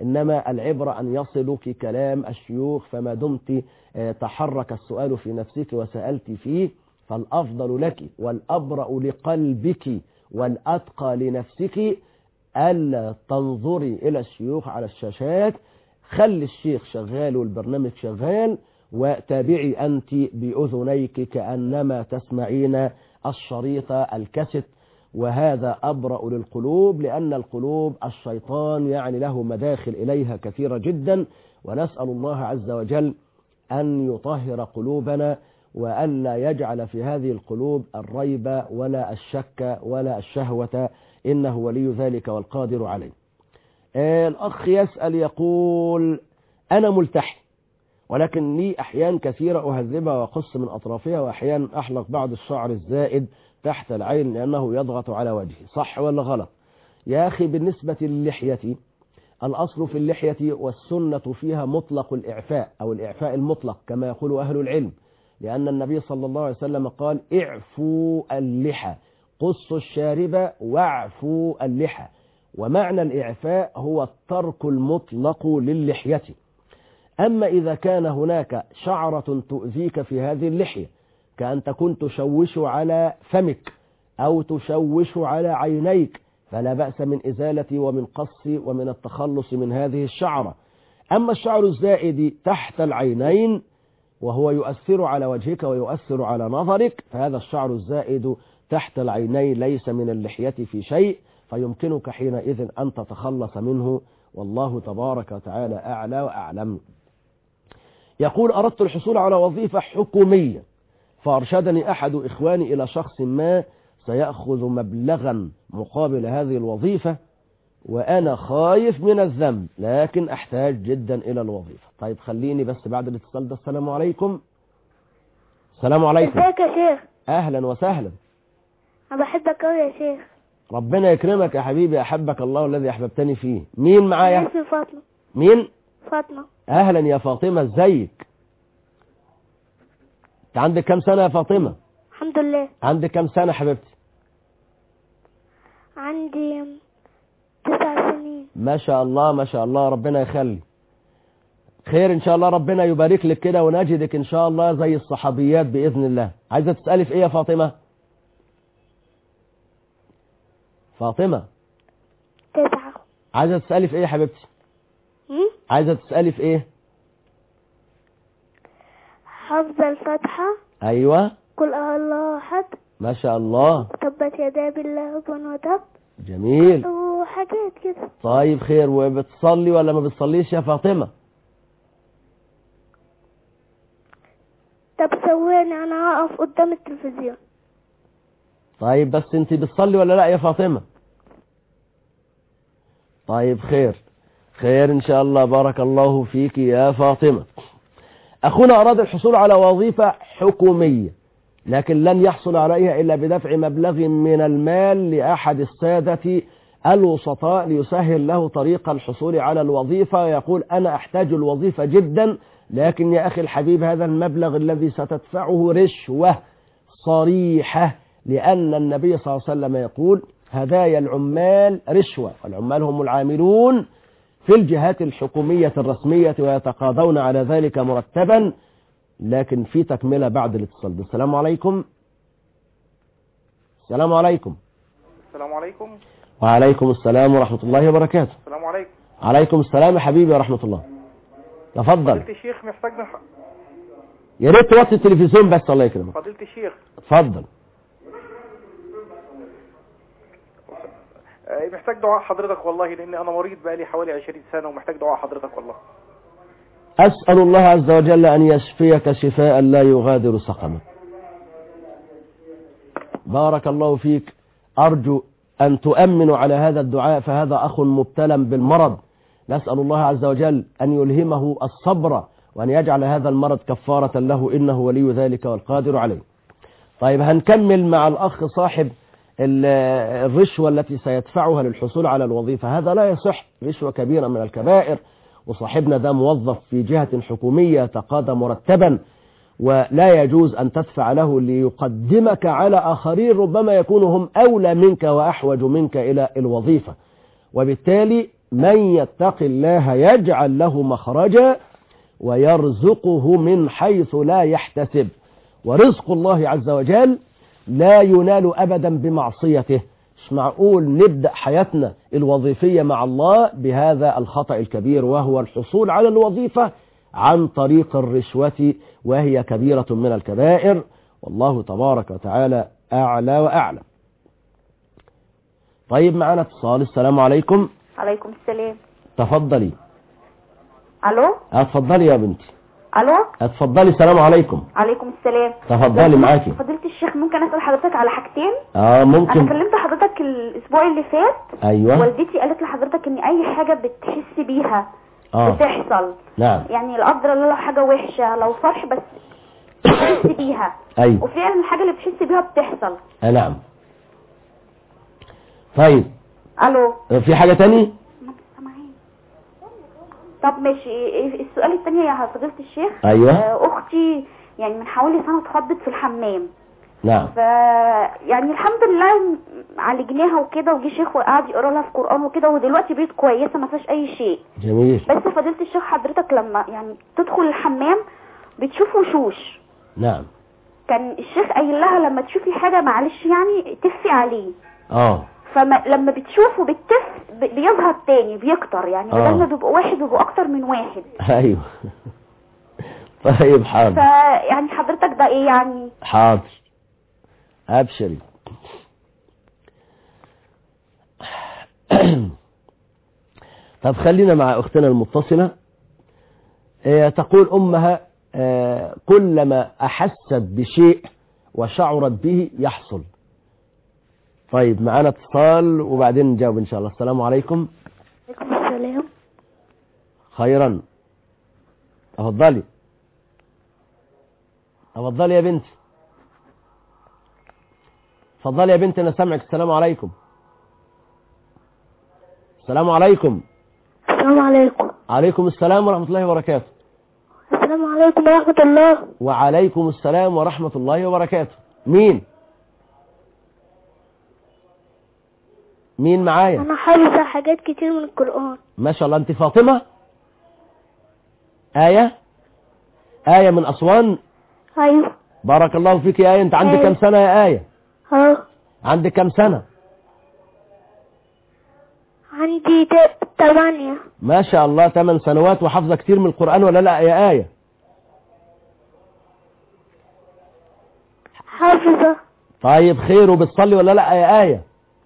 إنما العبرة أن يصلك كلام الشيوخ، فما دمت تحرك السؤال في نفسك وسألت فيه فالأفضل لك والأبرأ لقلبك والأتقى لنفسك ألا تنظري إلى الشيوخ على الشاشات. خلي الشيخ شغال والبرنامج شغال، وتابعي أنت بأذنيك كأنما تسمعين الشريط الكاسيت، وهذا أبرأ للقلوب، لأن القلوب الشيطان يعني له مداخل إليها كثيرة جدا، ونسأل الله عز وجل أن يطهر قلوبنا وألا يجعل في هذه القلوب الريب ولا الشك ولا الشهوة، إنه ولي ذلك والقادر عليه. الأخ يسأل يقول أنا ملتحي، ولكن لي أحيان كثيرة أهذبها وأقص من أطرافها، وأحيان أحلق بعض الشعر الزائد تحت العين لأنه يضغط على وجهي، صح ولا غلط؟ يا أخي بالنسبة للحية، الأصل في اللحية والسنة فيها مطلق الإعفاء أو الإعفاء المطلق كما يقول أهل العلم، لأن النبي صلى الله عليه وسلم قال اعفوا اللحى، قصوا الشارب واعفوا اللحى. ومعنى الإعفاء هو الترك المطلق للحية. أما إذا كان هناك شعرة تؤذيك في هذه اللحية، كأن تكون تشوش على فمك أو تشوش على عينيك، فلا بأس من إزالة ومن قص ومن التخلص من هذه الشعرة. أما الشعر الزائد تحت العينين وهو يؤثر على وجهك ويؤثر على نظرك، فهذا الشعر الزائد تحت العينين ليس من اللحية في شيء، فيمكنك حينئذ أن تتخلص منه، والله تبارك وتعالى أعلى وأعلم. يقول أردت الحصول على وظيفة حكومية، فأرشدني أحد إخواني إلى شخص ما سيأخذ مبلغا مقابل هذه الوظيفة، وأنا خايف من الذنب لكن أحتاج جدا إلى الوظيفة. طيب خليني بس بعد الاتصال ده. السلام عليكم. السلام عليكم. ازيك يا شيخ؟ أهلا وسهلا. أنا بحبك أوي يا شيخ. ربنا يكرمك يا حبيبي، أحبك الله الذي أحببتني فيه. مين معايا؟ اسمي فاطمة. مين؟ فاطمة. أهلا يا فاطمة، ازيك؟ أنت عندك كم سنة يا فاطمة؟ الحمد لله. عندك كم سنة حبيبتي؟ عندي 9 سنين. ما شاء الله ما شاء الله، ربنا يخلي. خير إن شاء الله، ربنا يبارك لك كده ونجدك إن شاء الله زي الصحابيات بإذن الله. عايزة تسألي في إيه يا فاطمة؟ فاطمة 9. عايزة تسألي في إيه يا حبيبتي؟ عايزة تسألي في إيه؟ حفظ الفاتحة. أيوة. قل الله أحد. ما شاء الله. تبت يدا بالله وتب. جميل. وحاجات كده. طيب خير، وبتصلي ولا ما بتصليش يا فاطمة؟ طب ثواني أنا هقف قدام التلفزيون. طيب بس انت بتصلي ولا لا يا فاطمة؟ طيب خير خير إن شاء الله، بارك الله فيك يا فاطمة. أخونا أراد الحصول على وظيفة حكومية، لكن لن يحصل عليها إلا بدفع مبلغ من المال لأحد السادة الوسطاء ليسهل له طريق الحصول على الوظيفة. يقول أنا أحتاج الوظيفة جدا، لكن يا أخي الحبيب هذا المبلغ الذي ستدفعه رشوة صريحة، لأن النبي صلى الله عليه وسلم يقول هدايا العمال رشوة، والعمال هم العاملون في الجهات الحكومية الرسمية ويتقاضون على ذلك مرتبا. لكن في تكملة بعد الاتصال. السلام عليكم. السلام عليكم. السلام عليكم. وعليكم السلام ورحمة الله وبركاته. السلام عليكم. عليكم السلام يا حبيبي ورحمة الله. تفضل. فضيلة الشيخ محتاج يا ريت توطي التلفزيون بس الله يكرمك. فضيلة الشيخ اتفضل. محتاج دعاء حضرتك والله، لأن أنا مريض بقالي حوالي 20 سنة ومحتاج دعاء حضرتك والله. أسأل الله عز وجل أن يشفيك شفاء لا يغادر سقما. بارك الله فيك. أرجو أن تؤمنوا على هذا الدعاء، فهذا أخ مبتلى بالمرض، نسأل الله عز وجل أن يلهمه الصبر وأن يجعل هذا المرض كفارة له، إنه ولي ذلك والقادر عليه. طيب هنكمل مع الأخ صاحب الرشوة التي سيدفعها للحصول على الوظيفة. هذا لا يصح، رشوة كبيرة من الكبائر، وصاحبنا ده موظف في جهة حكومية تقاضى مرتبا، ولا يجوز أن تدفع له ليقدمك على آخرين ربما يكونوا هم أولى منك وأحوج منك إلى الوظيفة. وبالتالي من يتق الله يجعل له مخرجا ويرزقه من حيث لا يحتسب. ورزق الله عز وجل لا ينال أبدا بمعصيته. مش معقول نبدأ حياتنا الوظيفية مع الله بهذا الخطأ الكبير، وهو الحصول على الوظيفة عن طريق الرشوة، وهي كبيرة من الكبائر، والله تبارك وتعالى أعلى وأعلم. طيب معنا اتصال. السلام عليكم. عليكم السلام. تفضلي. الو. اتفضلي يا بنتي. الو. اتفضلي. السلام عليكم. عليكم السلام. تفضلي معاكي. فضيلة الشيخ ممكن اسال حضرتك على حاجتين؟ ممكن. انا كلمت حضرتك الاسبوع اللي فات. ايوه. والدتي قالت لحضرتك ان اي حاجه بتحس بيها بتحصل. نعم. يعني لا قدر الله لو حاجه وحشه، لو فرح، بس بتحس بيها. ايوه. وفعلا الحاجه اللي بتحس بيها بتحصل. نعم. طيب. الو. في حاجه تاني؟ طب ماشي. السؤال الثاني يا فضيلة الشيخ. ايوه. اختي يعني من حوالي سنه اتخضت في الحمام. نعم. يعني الحمد لله عالجناها وكده، وجي شيخ وقعد يقرا لها في قران وكده، ودلوقتي بقت كويسه ما فيهاش اي شيء. جميل. بس فضيلة الشيخ حضرتك لما يعني تدخل الحمام بتشوف وشوش. نعم. كان الشيخ قايل لها لما تشوفي حاجه معلش يعني تفي عليه. فلما بتشوفه بيظهر تاني بيكتر، يعني بدل ما بيبقوا واحد بيبقوا اكتر من واحد. ايوه. طيب حاضر. يعني حضرتك ده ايه يعني؟ حاضر ابشري. طب خلينا مع اختنا المتصلة. تقول امها كلما احست بشيء وشعرت به يحصل. طيب معانا اتصال وبعدين نجاوب ان شاء الله. السلام عليكم. عليكم السلام. خيرا. اتفضلي. اتفضلي يا بنتي. اتفضلي يا بنتي انا سامعك. السلام عليكم. السلام عليكم. السلام عليكم. عليكم السلام ورحمة الله وبركاته. السلام عليكم ورحمة الله. وعليكم السلام ورحمة الله وبركاته. مين معايا؟ أنا حافظة حاجات كتير من القرآن. ما شاء الله. أنت فاطمة؟ آية من أسوان؟ أيوه. بارك الله فيك يا آية. أنت عندك كم سنة يا آية؟ عندك كم سنة؟ عندي 8. ما شاء الله 8 سنوات وحافظة كتير من القرآن ولا لا يا آية؟ حافظة. طيب خير. وبتصلي ولا لا يا آية؟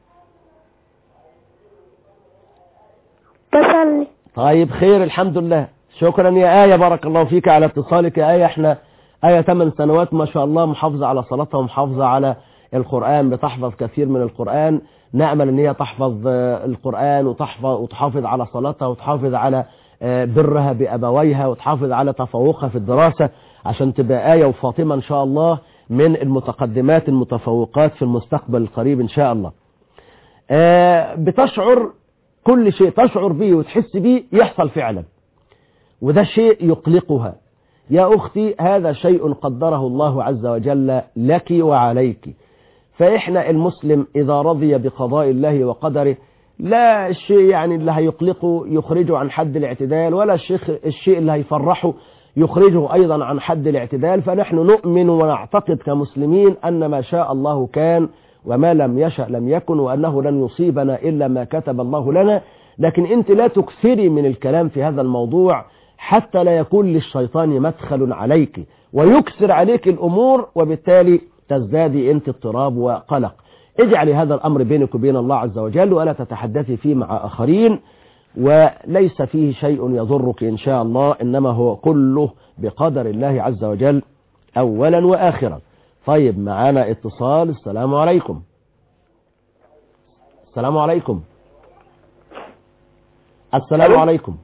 بصلي. طيب خير الحمد لله. شكرا يا آية. بارك الله فيك على اتصالك يا آية. احنا آية 8 سنوات ما شاء الله محافظة على صلاتها ومحافظة على القرآن، بتحفظ كثير من القرآن. نأمل ان هي تحفظ القرآن وتحافظ على صلاتها وتحافظ على برها بأبويها وتحافظ على تفوقها في الدراسة، عشان تبقى آية وفاطمة ان شاء الله من المتقدمات المتفوقات في المستقبل القريب ان شاء الله. بتشعر كل شيء تشعر به وتحس به يحصل فعلا، وده شيء يقلقها. يا أختي هذا شيء قدره الله عز وجل لك وعليك. فإحنا المسلم إذا رضي بقضاء الله وقدره لا الشيء يعني اللي هيقلقه يخرجه عن حد الاعتدال، ولا الشيء اللي هيفرحه يخرجه أيضا عن حد الاعتدال. فنحن نؤمن ونعتقد كمسلمين أن ما شاء الله كان وما لم يشأ لم يكن، وأنه لن يصيبنا إلا ما كتب الله لنا. لكن أنت لا تكثري من الكلام في هذا الموضوع حتى لا يكون للشيطان مدخل عليك ويكثر عليك الأمور، وبالتالي تزدادي أنت اضطراب وقلق. اجعلي هذا الأمر بينك وبين الله عز وجل، ولا تتحدثي فيه مع آخرين، وليس فيه شيء يضرك إن شاء الله، إنما هو كله بقدر الله عز وجل أولا وآخرا. طيب معانا اتصال. السلام عليكم. السلام عليكم. السلام عليكم.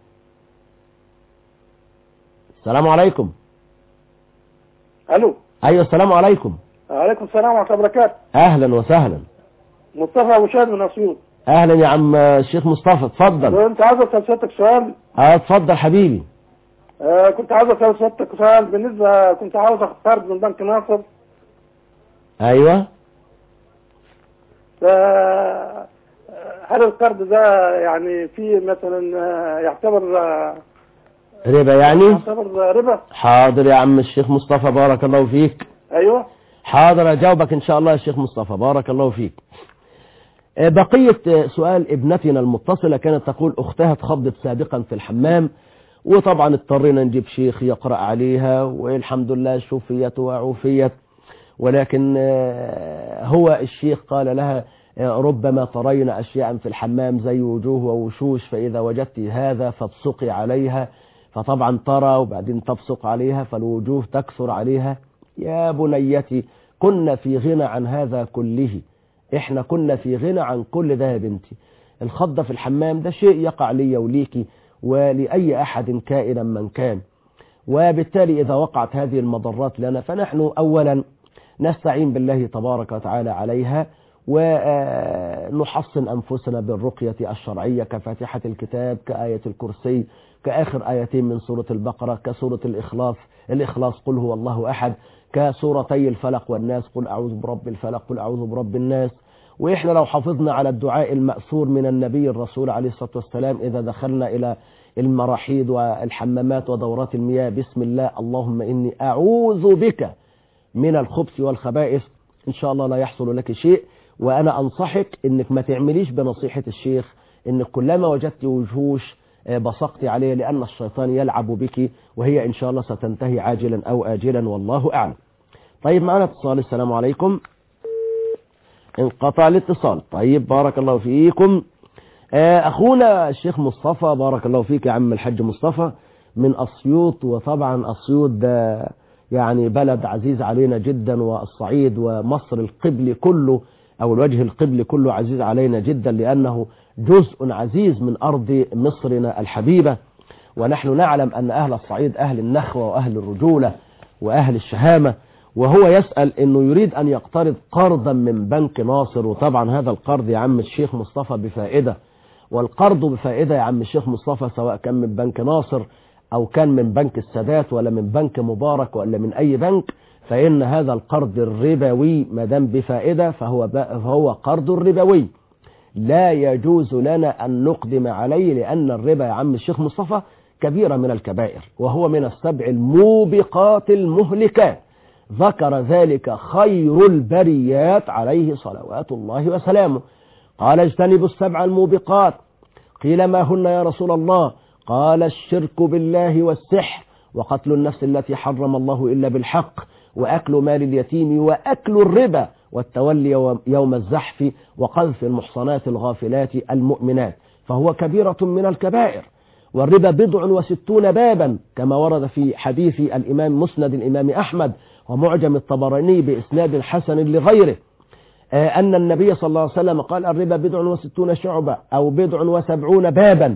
السلام عليكم. الو. ايوه السلام عليكم. وعليكم السلام ورحمه الله وبركاته. اهلا وسهلا. مصطفى ابو شاد من اسيوط. اهلا يا عم الشيخ مصطفى. اتفضل. انت عايز اسال سيادتك سؤال؟ اتفضل حبيبي. كنت عاوز اسال سيادتك سؤال. بالنسبه كنت عاوز اخد قرض من بنك ناصر. ايوه. هل القرض ده يعني في مثلا يعتبر ربا يعني؟ يعتبر ربا؟ حاضر يا عم الشيخ مصطفى، بارك الله فيك. ايوه حاضر اجاوبك ان شاء الله يا شيخ مصطفى، بارك الله فيك. بقية سؤال ابنتنا المتصلة كانت تقول اختها اتخضت سابقا في الحمام، وطبعا اضطرينا نجيب شيخ يقرأ عليها، والحمد لله شفيت وعوفيت، ولكن هو الشيخ قال لها ربما ترين أشياء في الحمام زي وجوه ووشوش، فإذا وجدت هذا فابصقي عليها، فطبعا ترى وبعدين تبصق عليها فالوجوه تكثر عليها. يا بنيتي كنا في غنى عن هذا كله، احنا كنا في غنى عن كل ده يا بنتي. الخضة في الحمام ده شيء يقع لي وليكي ولأي أحد كائنا من كان، وبالتالي إذا وقعت هذه المضرات لنا فنحن أولا نستعين بالله تبارك وتعالى عليها، ونحصن أنفسنا بالرقية الشرعية كفاتحة الكتاب، كآية الكرسي، كآخر آيتين من سورة البقرة، كسورة الإخلاص قل هو الله أحد، كسورتي الفلق والناس قل أعوذ برب الفلق قل أعوذ برب الناس. وإحنا لو حافظنا على الدعاء المأثور من النبي الرسول عليه الصلاة والسلام إذا دخلنا إلى المراحيض والحمامات ودورات المياه، بسم الله اللهم إني أعوذ بك من الخبث والخبائث، إن شاء الله لا يحصل لك شيء. وأنا أنصحك إنك ما تعمليش بنصيحة الشيخ إنك كلما وجدت وجوش بصقت عليه، لأن الشيطان يلعب بك، وهي إن شاء الله ستنتهي عاجلا أو آجلا والله أعلم. طيب معنا اتصال. السلام عليكم. انقطع الاتصال. طيب بارك الله فيكم. أخونا الشيخ مصطفى بارك الله فيك يا عم الحج مصطفى من أسيوط، وطبعا أسيوط ده يعني بلد عزيز علينا جدا، والصعيد ومصر القبل كله أو الوجه القبل كله عزيز علينا جدا، لأنه جزء عزيز من أرض مصرنا الحبيبة. ونحن نعلم أن أهل الصعيد أهل النخوة وأهل الرجولة وأهل الشهامة. وهو يسأل أنه يريد أن يقترض قرضا من بنك ناصر، وطبعا هذا القرض يا عم الشيخ مصطفى بفائدة، والقرض بفائدة يا عم الشيخ مصطفى سواء كان من بنك ناصر أو كان من بنك السادات ولا من بنك مبارك ولا من أي بنك، فإن هذا القرض الربوي ما دام بفائدة فهو قرض ربوي لا يجوز لنا أن نقدم عليه، لأن الربا يا عم الشيخ مصطفى كبيرة من الكبائر، وهو من السبع الموبقات المهلكات، ذكر ذلك خير البريات عليه صلوات الله وسلامه. قال اجتنبوا السبع الموبقات. قيل ما هن يا رسول الله؟ قال الشرك بالله والسحر، وقتل النفس التي حرم الله إلا بالحق، وأكل مال اليتيم، وأكل الربا، والتولي يوم الزحف، وقذف المحصنات الغافلات المؤمنات، فهو كبيرة من الكبائر. والربا 67 بابا كما ورد في حديث الإمام مسند الإمام أحمد ومعجم الطبراني بإسناد حسن لغيره، أن النبي صلى الله عليه وسلم قال الربا 67 شعبة أو 70 بابا،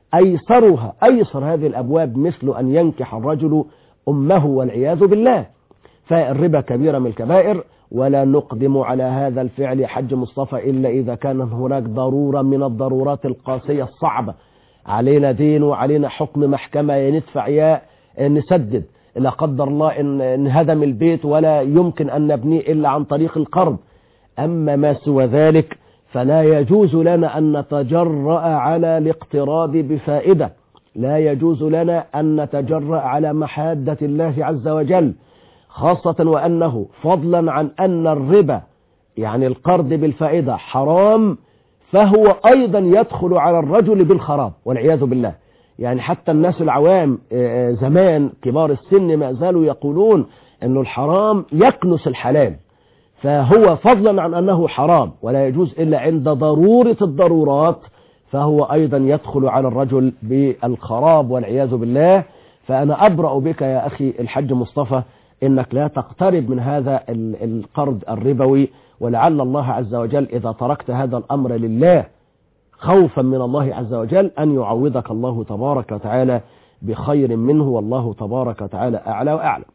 أيسر هذه الأبواب مثل أن ينكح الرجل أمه والعياذ بالله. فالربا كبيرة من الكبائر، ولا نقدم على هذا الفعل حج مصطفى إلا إذا كان هناك ضرورة من الضرورات القاسية الصعبة، علينا دين وعلينا حكم محكمة، يا ندفع يا نسدد، لا قدر الله إن هدم البيت ولا يمكن أن نبنيه إلا عن طريق القرض. أما ما سوى ذلك فلا يجوز لنا أن نتجرأ على الاقتراض بفائدة، لا يجوز لنا أن نتجرأ على محادة الله عز وجل، خاصة وأنه فضلا عن أن الربا يعني القرض بالفائدة حرام، فهو أيضا يدخل على الرجل بالخراب والعياذ بالله. يعني حتى الناس العوام زمان كبار السن ما زالوا يقولون أنه الحرام يكنس الحلال، فهو فضلا عن أنه حرام ولا يجوز إلا عند ضرورة الضرورات، فهو أيضا يدخل على الرجل بالخراب والعياذ بالله. فأنا أبرأ بك يا أخي الحج مصطفى إنك لا تقترب من هذا القرض الربوي، ولعل الله عز وجل إذا تركت هذا الأمر لله خوفا من الله عز وجل أن يعوضك الله تبارك وتعالى بخير منه، والله تبارك وتعالى أعلى وأعلم.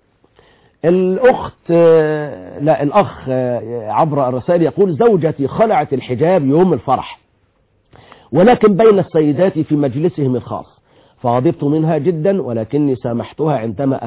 الأخ عبر الرسائل يقول زوجتي خلعت الحجاب يوم الفرح، ولكن بين السيدات في مجلسهم الخاص، فغضبت منها جدا، ولكني سامحتها عندما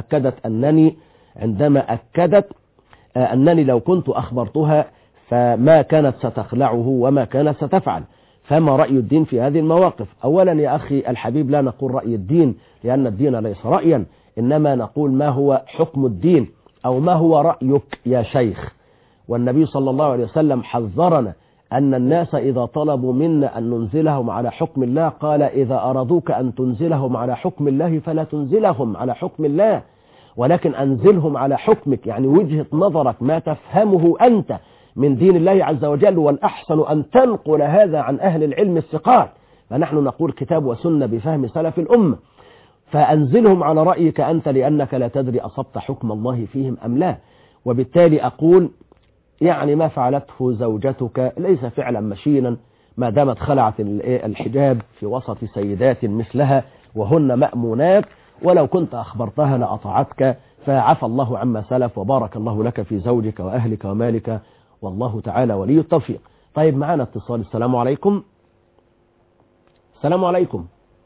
أكدت أنني لو كنت أخبرتها فما كانت ستخلعه وما كانت ستفعل، فما رأي الدين في هذه المواقف؟ أولا يا أخي الحبيب لا نقول رأي الدين، لأن الدين ليس رأيا، إنما نقول ما هو حكم الدين أو ما هو رأيك يا شيخ. والنبي صلى الله عليه وسلم حذرنا أن الناس إذا طلبوا منا أن ننزلهم على حكم الله قال إذا أرادوك أن تنزلهم على حكم الله فلا تنزلهم على حكم الله، ولكن أنزلهم على حكمك، يعني وجهة نظرك ما تفهمه أنت من دين الله عز وجل، والأحسن أن تنقل هذا عن أهل العلم الثقات، فنحن نقول كتاب وسنة بفهم سلف الأمة. فأنزلهم على رأيك أنت لأنك لا تدري أصبت حكم الله فيهم أم لا. وبالتالي أقول يعني ما فعلته زوجتك ليس فعلا مشينا، ما دامت خلعت الحجاب في وسط سيدات مثلها وهن مأمونات، ولو كنت أخبرتها لأطاعتك، فعفى الله عما سلف وبارك الله لك في زوجك وأهلك ومالك، والله تعالى ولي التوفيق. طيب معنا اتصال. السلام عليكم. السلام عليكم.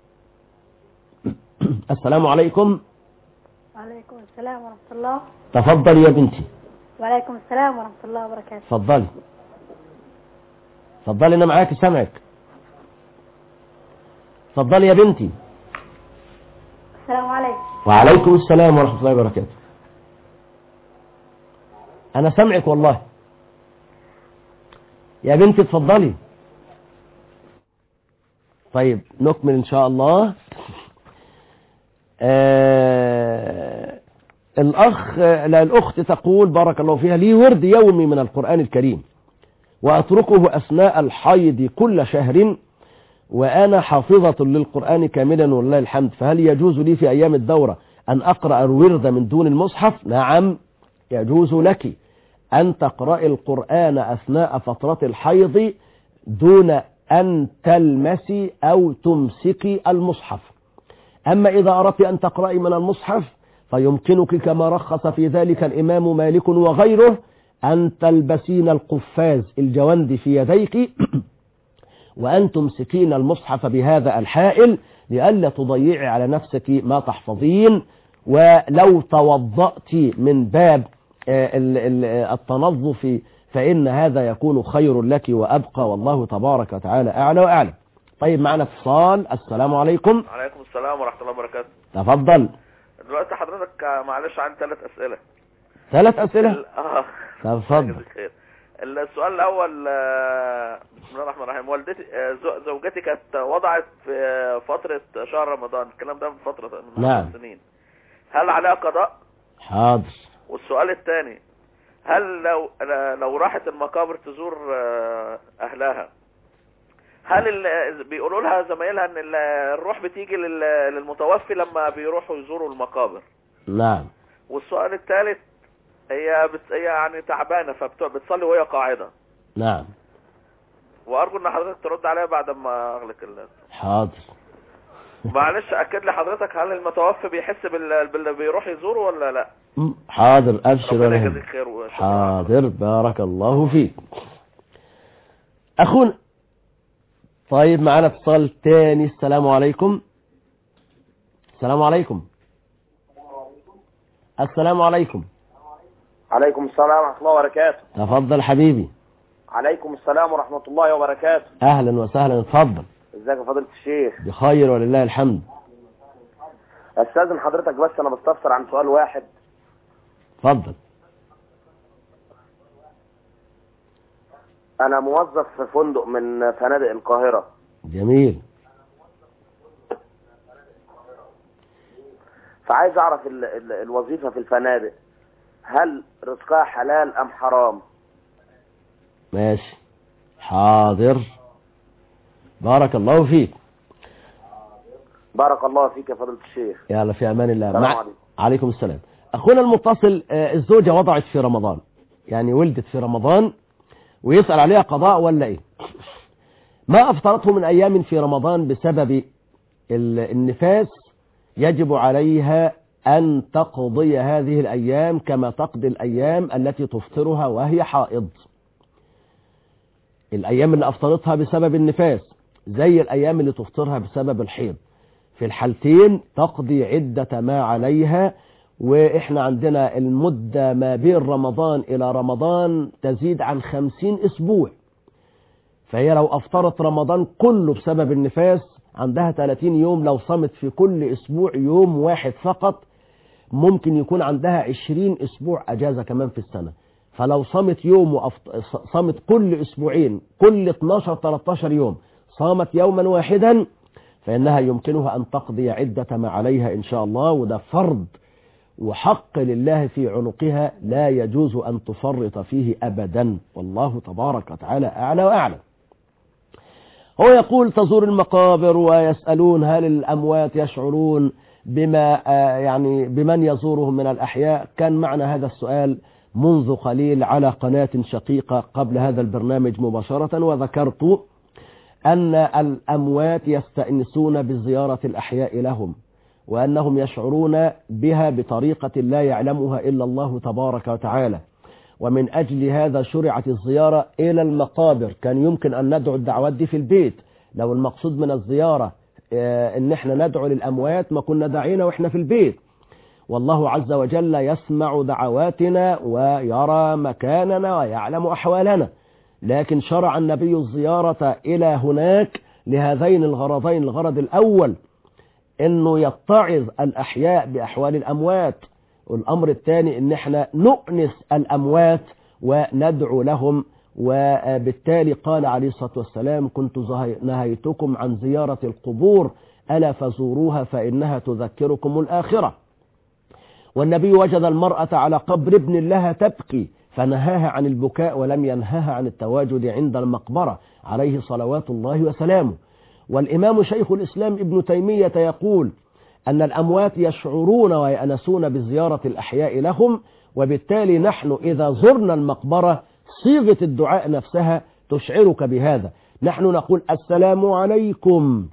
السلام عليكم. وعليكم السلام ورحمة الله. تفضل يا بنتي. وعليكم السلام ورحمة الله وبركاته. تفضلي تفضلي، أنا معاك سامعك. تفضلي يا بنتي. السلام عليكم. وعليكم السلام ورحمة الله وبركاته. أنا سامعك والله يا بنتي، تفضلي. طيب نكمل إن شاء الله. الأخت تقول بارك الله فيها لي ورد يومي من القرآن الكريم وأتركه أثناء الحيض كل شهر، وأنا حافظة للقرآن كاملا والله الحمد، فهل يجوز لي في أيام الدورة أن أقرأ الورد من دون المصحف؟ نعم يجوز لك أن تقرأ القرآن أثناء فترة الحيض دون أن تلمسي أو تمسكي المصحف. أما إذا أردت أن تقرأي من المصحف فيمكنك كما رخص في ذلك الإمام مالك وغيره أن تلبسين القفاز الجوند في يديك وأن تمسكين المصحف بهذا الحائل لئلا تضيعي على نفسك ما تحفظين. ولو توضأت من باب التنظف فإن هذا يكون خير لك وأبقى، والله تبارك وتعالى أعلى وأعلم. طيب معنا اتصال. السلام عليكم. وعليكم السلام ورحمة الله وبركاته. تفضل. دلوقتي حضرتك معلش عندي 3 أسئلة. 3 أسئلة؟ تفضل. السؤال الأول، بسم الله الرحمن الرحيم. والدتي زوجتي كانت وضعت في فترة شهر رمضان، الكلام ده من فترة من 10 سنين، هل عليها قضاء؟ حاضر. والسؤال الثاني، هل لو راحت المقابر تزور أهلها، هل بيقولوا لها زمايلها ان الروح بتيجي للمتوفي لما بيروحوا يزوروا المقابر؟ نعم. والسؤال الثالث، هي يعني تعبانه فبتصلي وهي قاعده. نعم. وارجو ان حضرتك ترد عليها بعد ما اغلق حاضر. معلش اكد لي حضرتك، هل المتوفي بيحس باللي بيروح يزوره ولا لا؟ حاضر ابشر. ربنا يجزيك خير. حاضر بارك الله فيك اخونا. طيب معنا اتصال تاني. السلام عليكم. السلام عليكم. السلام عليكم. عليكم السلام ورحمة الله وبركاته. تفضل حبيبي. عليكم السلام ورحمة الله وبركاته. اهلا وسهلا. اتفضل. ازيك يا فضيلة الشيخ؟ بخير ولله الحمد. استاذن حضرتك بس انا بستفسر عن سؤال واحد. اتفضل. انا موظف في فندق من فنادق القاهرة. جميل. فعايز اعرف الوظيفة في الفنادق هل رزقها حلال ام حرام؟ ماشي. حاضر. بارك الله فيك. بارك الله فيك يا فضيلة الشيخ. يلا في امان الله. السلام عليكم. عليكم السلام. اخونا المتصل، الزوجة وضعت في رمضان، يعني ولدت في رمضان ويسأل عليها قضاء ولا ايه؟ ما افطرته من ايام في رمضان بسبب النفاس يجب عليها ان تقضي هذه الايام كما تقضي الايام التي تفطرها وهي حائض. الايام اللي افطرتها بسبب النفاس زي الايام اللي تفطرها بسبب الحيض، في الحالتين تقضي عدة ما عليها. واحنا عندنا المدة ما بين رمضان الى رمضان تزيد عن 50 اسبوع، فهي لو أفطرت رمضان كله بسبب النفاس عندها 30 يوم. لو صامت في كل أسبوع يوم واحد فقط ممكن يكون عندها 20 أسبوع أجازة كمان في السنة. فلو صامت يوم صامت كل أسبوعين كل 12-13 يوم صامت يوما واحدا فإنها يمكنها أن تقضي عدة ما عليها إن شاء الله. وده فرض وحق لله في عنقها لا يجوز أن تفرط فيه أبدا، والله تبارك وتعالى أعلى وأعلم. هو يقول تزور المقابر ويسألون هل الأموات يشعرون بما يعني بمن يزورهم من الأحياء. كان معنا هذا السؤال منذ قليل على قناة شقيقة قبل هذا البرنامج مباشرة، وذكرت أن الأموات يستأنسون بزيارة الأحياء لهم، وأنهم يشعرون بها بطريقة لا يعلمها إلا الله تبارك وتعالى. ومن أجل هذا شرعت الزيارة إلى المقابر. كان يمكن أن ندعو الدعوات دي في البيت. لو المقصود من الزيارة إن احنا ندعو للأموات ما كنا داعينا وإحنا في البيت. والله عز وجل يسمع دعواتنا ويرى مكاننا ويعلم أحوالنا، لكن شرع النبي الزيارة إلى هناك لهذين الغرضين. الغرض الأول إنه يتعظ الأحياء بأحوال الأموات، والأمر الثاني إن احنا نؤنس الأموات وندعو لهم. وبالتالي قال عليه الصلاة والسلام كنت نهيتكم عن زيارة القبور ألا فزوروها فإنها تذكركم الآخرة. والنبي وجد المرأة على قبر ابن لها تبكي فنهاها عن البكاء ولم ينهاها عن التواجد عند المقبرة عليه صلوات الله وسلامه. والإمام شيخ الإسلام ابن تيمية يقول أن الأموات يشعرون ويأنسون بزيارة الأحياء لهم، وبالتالي نحن إذا زرنا المقبرة صيغة الدعاء نفسها تشعرك بهذا. نحن نقول السلام عليكم،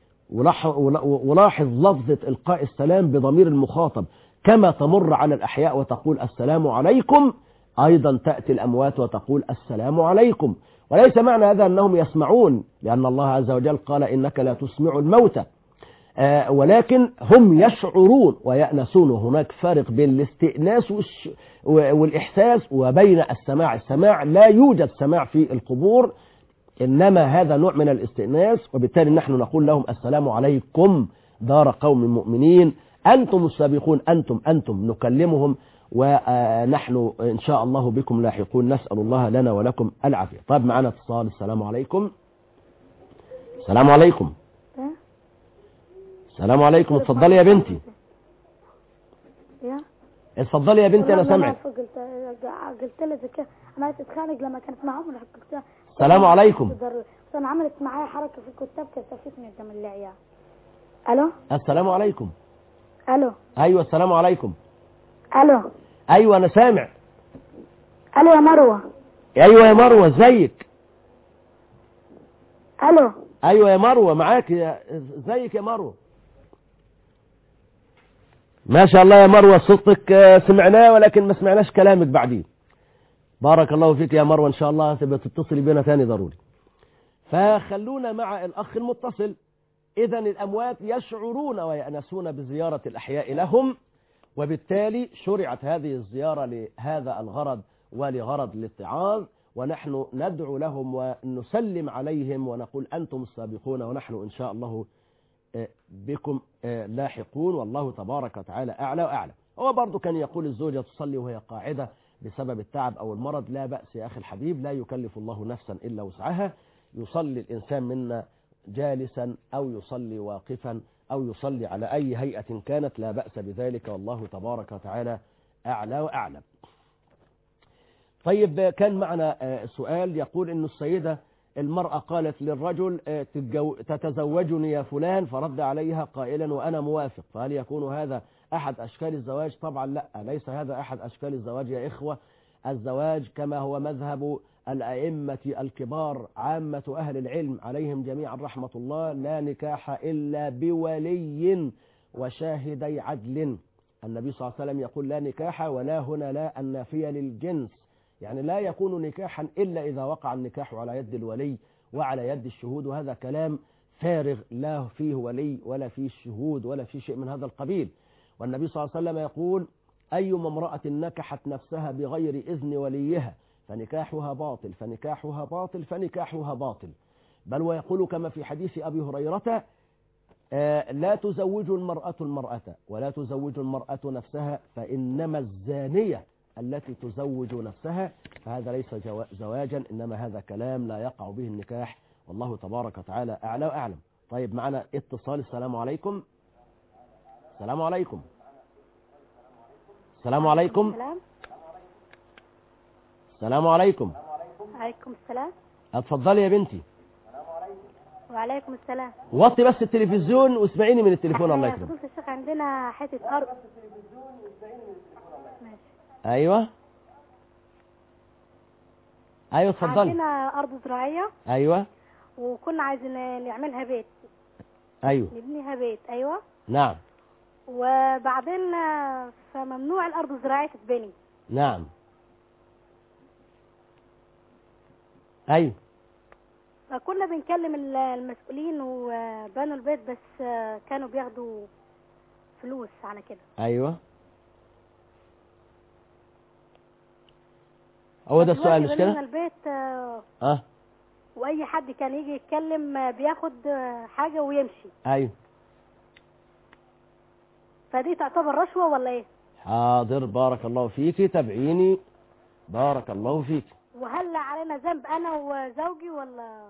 ولاحظ لفظة إلقاء السلام بضمير المخاطب، كما تمر على الأحياء وتقول السلام عليكم أيضا تأتي الأموات وتقول السلام عليكم. وليس معنى هذا أنهم يسمعون، لأن الله عز وجل قال إنك لا تسمع الموتى، ولكن هم يشعرون ويأنسون. هناك فرق بين الاستئناس والإحساس وبين السماع. السماع لا يوجد سماع في القبور، إنما هذا نوع من الاستئناس. وبالتالي نحن نقول لهم السلام عليكم دار قوم مؤمنين، أنتم السابقون، أنتم نكلمهم، ونحن إن شاء الله بكم لاحقون. نسأل الله لنا ولكم العافية. طيب معنا اتصال. السلام عليكم. السلام عليكم. السلام عليكم. اتفضلي يا بنتي. اتفضلي يا بنتي أنا سامعك. قلت لها ذكاء عملت تتخانق لما كانت معهم. قلت لها السلام عليكم. انا عملت معايا حركه في الكتاب كسفتني قدام العيال. الو. السلام عليكم. الو. ايوه السلام عليكم. الو. ايوه انا سامع. الو يا مروه. ايوه يا مروه ازيك؟ الو. ايوه يا مروه معاك. ازيك يا مروه؟ ما شاء الله يا مروه صوتك سمعناه ولكن ما سمعناش كلامك بعدين. بارك الله فيك يا مروه، ان شاء الله تبقى تتصلي بينا ثاني ضروري. فخلونا مع الاخ المتصل. اذا الاموات يشعرون ويأنسون بزيارة الاحياء لهم، وبالتالي شرعت هذه الزيارة لهذا الغرض ولغرض الاتعاظ، ونحن ندعو لهم ونسلم عليهم ونقول أنتم السابقون ونحن إن شاء الله بكم لاحقون، والله تبارك وتعالى أعلى وأعلى. هو برضو كان يقول الزوجة تصلي وهي قاعدة بسبب التعب أو المرض. لا بأس يا أخي الحبيب، لا يكلف الله نفسا إلا وسعها. يصلي الإنسان منا جالسا أو يصلي واقفا أو يصلي على أي هيئة كانت، لا بأس بذلك، والله تبارك وتعالى أعلى وأعلم. طيب كان معنا سؤال يقول إن السيدة المرأة قالت للرجل تتزوجني يا فلان، فرد عليها قائلا وأنا موافق، فهل يكون هذا أحد أشكال الزواج؟ طبعا لا، ليس هذا أحد أشكال الزواج يا إخوة. الزواج كما هو مذهب الأئمة الكبار عامة أهل العلم عليهم جميعا رحمة الله، لا نكاح إلا بولي وشاهدي عدل. النبي صلى الله عليه وسلم يقول لا نكاح، ولا هنا لا النافية للجنس، يعني لا يكون نكاحا إلا إذا وقع النكاح على يد الولي وعلى يد الشهود، وهذا كلام فارغ لا فيه ولي ولا فيه شهود ولا فيه شيء من هذا القبيل. والنبي صلى الله عليه وسلم يقول أيما امرأة نكحت نفسها بغير إذن وليها فنكاحها باطل فنكاحها باطل فنكاحها باطل. بل ويقول كما في حديث أبي هريرة لا تزوج المرأة المرأة ولا تزوج المرأة نفسها فإنما الزانية التي تزوج نفسها، فهذا ليس زواجا، إنما هذا كلام لا يقع به النكاح، والله تبارك وتعالى أعلى وأعلم. طيب معنا اتصال. السلام عليكم. السلام عليكم. السلام عليكم. السلام عليكم. وعليكم السلام. اتفضلي يا بنتي. وعليكم السلام. وطي بس التلفزيون واسمعيني من التليفون. الله يكرمك. فضيلة الشيخ عندنا حتة أرض. ماشي. ايوه اتفضلي. عندنا أرض زراعية. ايوه. وكنا عايزين نعملها بيت. ايوه. نبنيها بيت. ايوه. نعم. وبعدين فممنوع الأرض الزراعية تتبني. نعم. ايوه. فكنا بنكلم المسؤولين وبنوا البيت، بس كانوا بياخدوا فلوس على كده. ايوه. هو ده السؤال مش كده؟ البيت واي حد كان يجي يتكلم بياخد حاجة ويمشي. ايوه. فدي تعتبر رشوة ولا ايه؟ حاضر، بارك الله فيكي، تابعيني، بارك الله فيكي. وهل علينا ذنب انا وزوجي ولا؟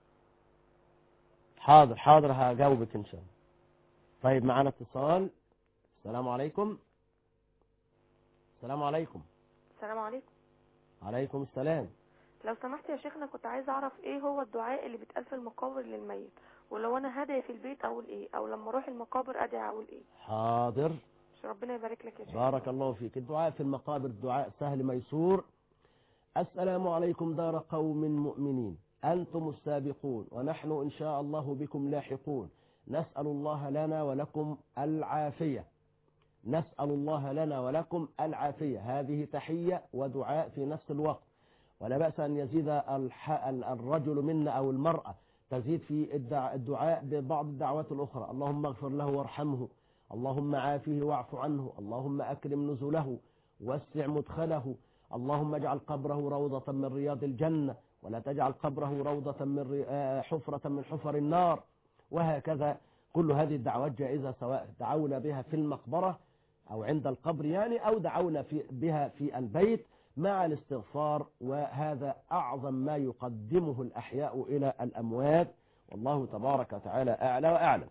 حاضر هجاوبك ان شاء الله. طيب معنا اتصال. السلام عليكم. السلام عليكم. السلام عليكم. عليكم السلام. لو سمحت يا شيخنا كنت عايزه اعرف ايه هو الدعاء اللي بيتقال في المقابر للميت، ولو انا هدعي في البيت اقول ايه، او لما اروح المقابر ادعي اقول ايه؟ حاضر. ربنا يبارك لك يا شيخ. بارك الله فيك. الدعاء في المقابر دعاء سهل ميسور. السلام عليكم دار قوم مؤمنين، أنتم السابقون ونحن إن شاء الله بكم لاحقون، نسأل الله لنا ولكم العافية، نسأل الله لنا ولكم العافية. هذه تحية ودعاء في نفس الوقت، ولا بأس أن يزيد الرجل منا أو المرأة تزيد في الدعاء ببعض الدعوات الأخرى. اللهم اغفر له وارحمه، اللهم عافيه واعف عنه، اللهم أكرم نزله واسع مدخله، اللهم اجعل قبره روضة من رياض الجنة، ولا تجعل قبره روضة من حفرة من حفر النار، وهكذا. كل هذه الدعوات جائزة، سواء دعونا بها في المقبرة أو عند القبر يعني، أو دعونا بها في البيت مع الاستغفار، وهذا أعظم ما يقدمه الأحياء إلى الأموات، والله تبارك وتعالى أعلى وأعلم.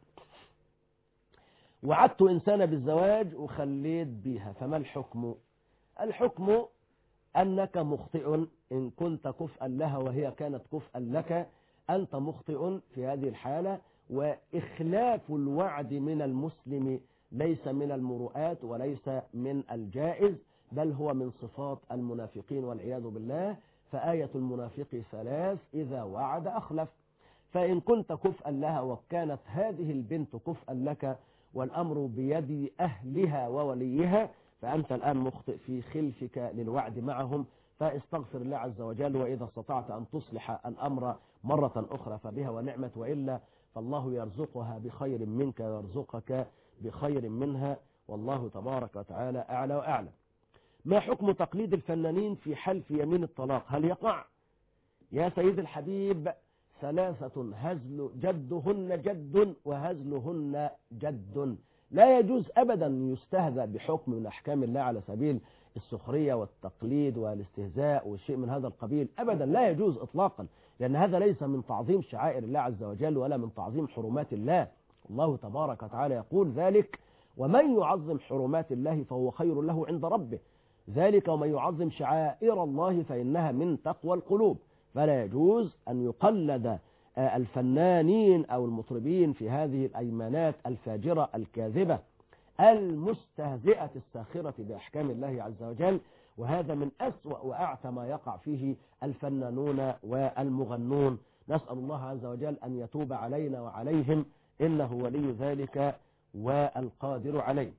وعدت إنسان بالزواج وخليت بها، فما الحكم؟ الحكم أنك مخطئ إن كنت كفءا لها وهي كانت كفءا لك، أنت مخطئ في هذه الحالة. وإخلاف الوعد من المسلم ليس من المروءات وليس من الجائز، بل هو من صفات المنافقين والعياذ بالله. فآية المنافق ثلاث: إذا وعد أخلف. فإن كنت كفءا لها وكانت هذه البنت كفءا لك والأمر بيد أهلها ووليها، فأنت الآن مخطئ في خلفك للوعد معهم، فاستغفر الله عز وجل، وإذا استطعت أن تصلح الأمر مرة أخرى فبها ونعمت، وإلا فالله يرزقها بخير منك ويرزقك بخير منها، والله تبارك وتعالى أعلى وأعلم. ما حكم تقليد الفنانين في حلف يمين الطلاق؟ هل يقع؟ يا سيد الحبيب، ثلاثة هزل جدهن جد وهزلهن جد. لا يجوز أبدا يستهزأ بحكم من أحكام الله على سبيل السخرية والتقليد والاستهزاء والشيء من هذا القبيل، أبدا لا يجوز إطلاقا، لأن هذا ليس من تعظيم شعائر الله عز وجل ولا من تعظيم حرمات الله. الله تبارك وتعالى يقول ذلك: ومن يعظم حرمات الله فهو خير له عند ربه، ذلك ومن يعظم شعائر الله فإنها من تقوى القلوب. فلا يجوز أن يقلد الفنانين أو المطربين في هذه الأيمانات الفاجرة الكاذبة المستهزئة الساخرة بأحكام الله عز وجل، وهذا من أسوأ وأعتى ما يقع فيه الفنانون والمغنون. نسأل الله عز وجل أن يتوب علينا وعليهم، إنه ولي ذلك والقادر عليه.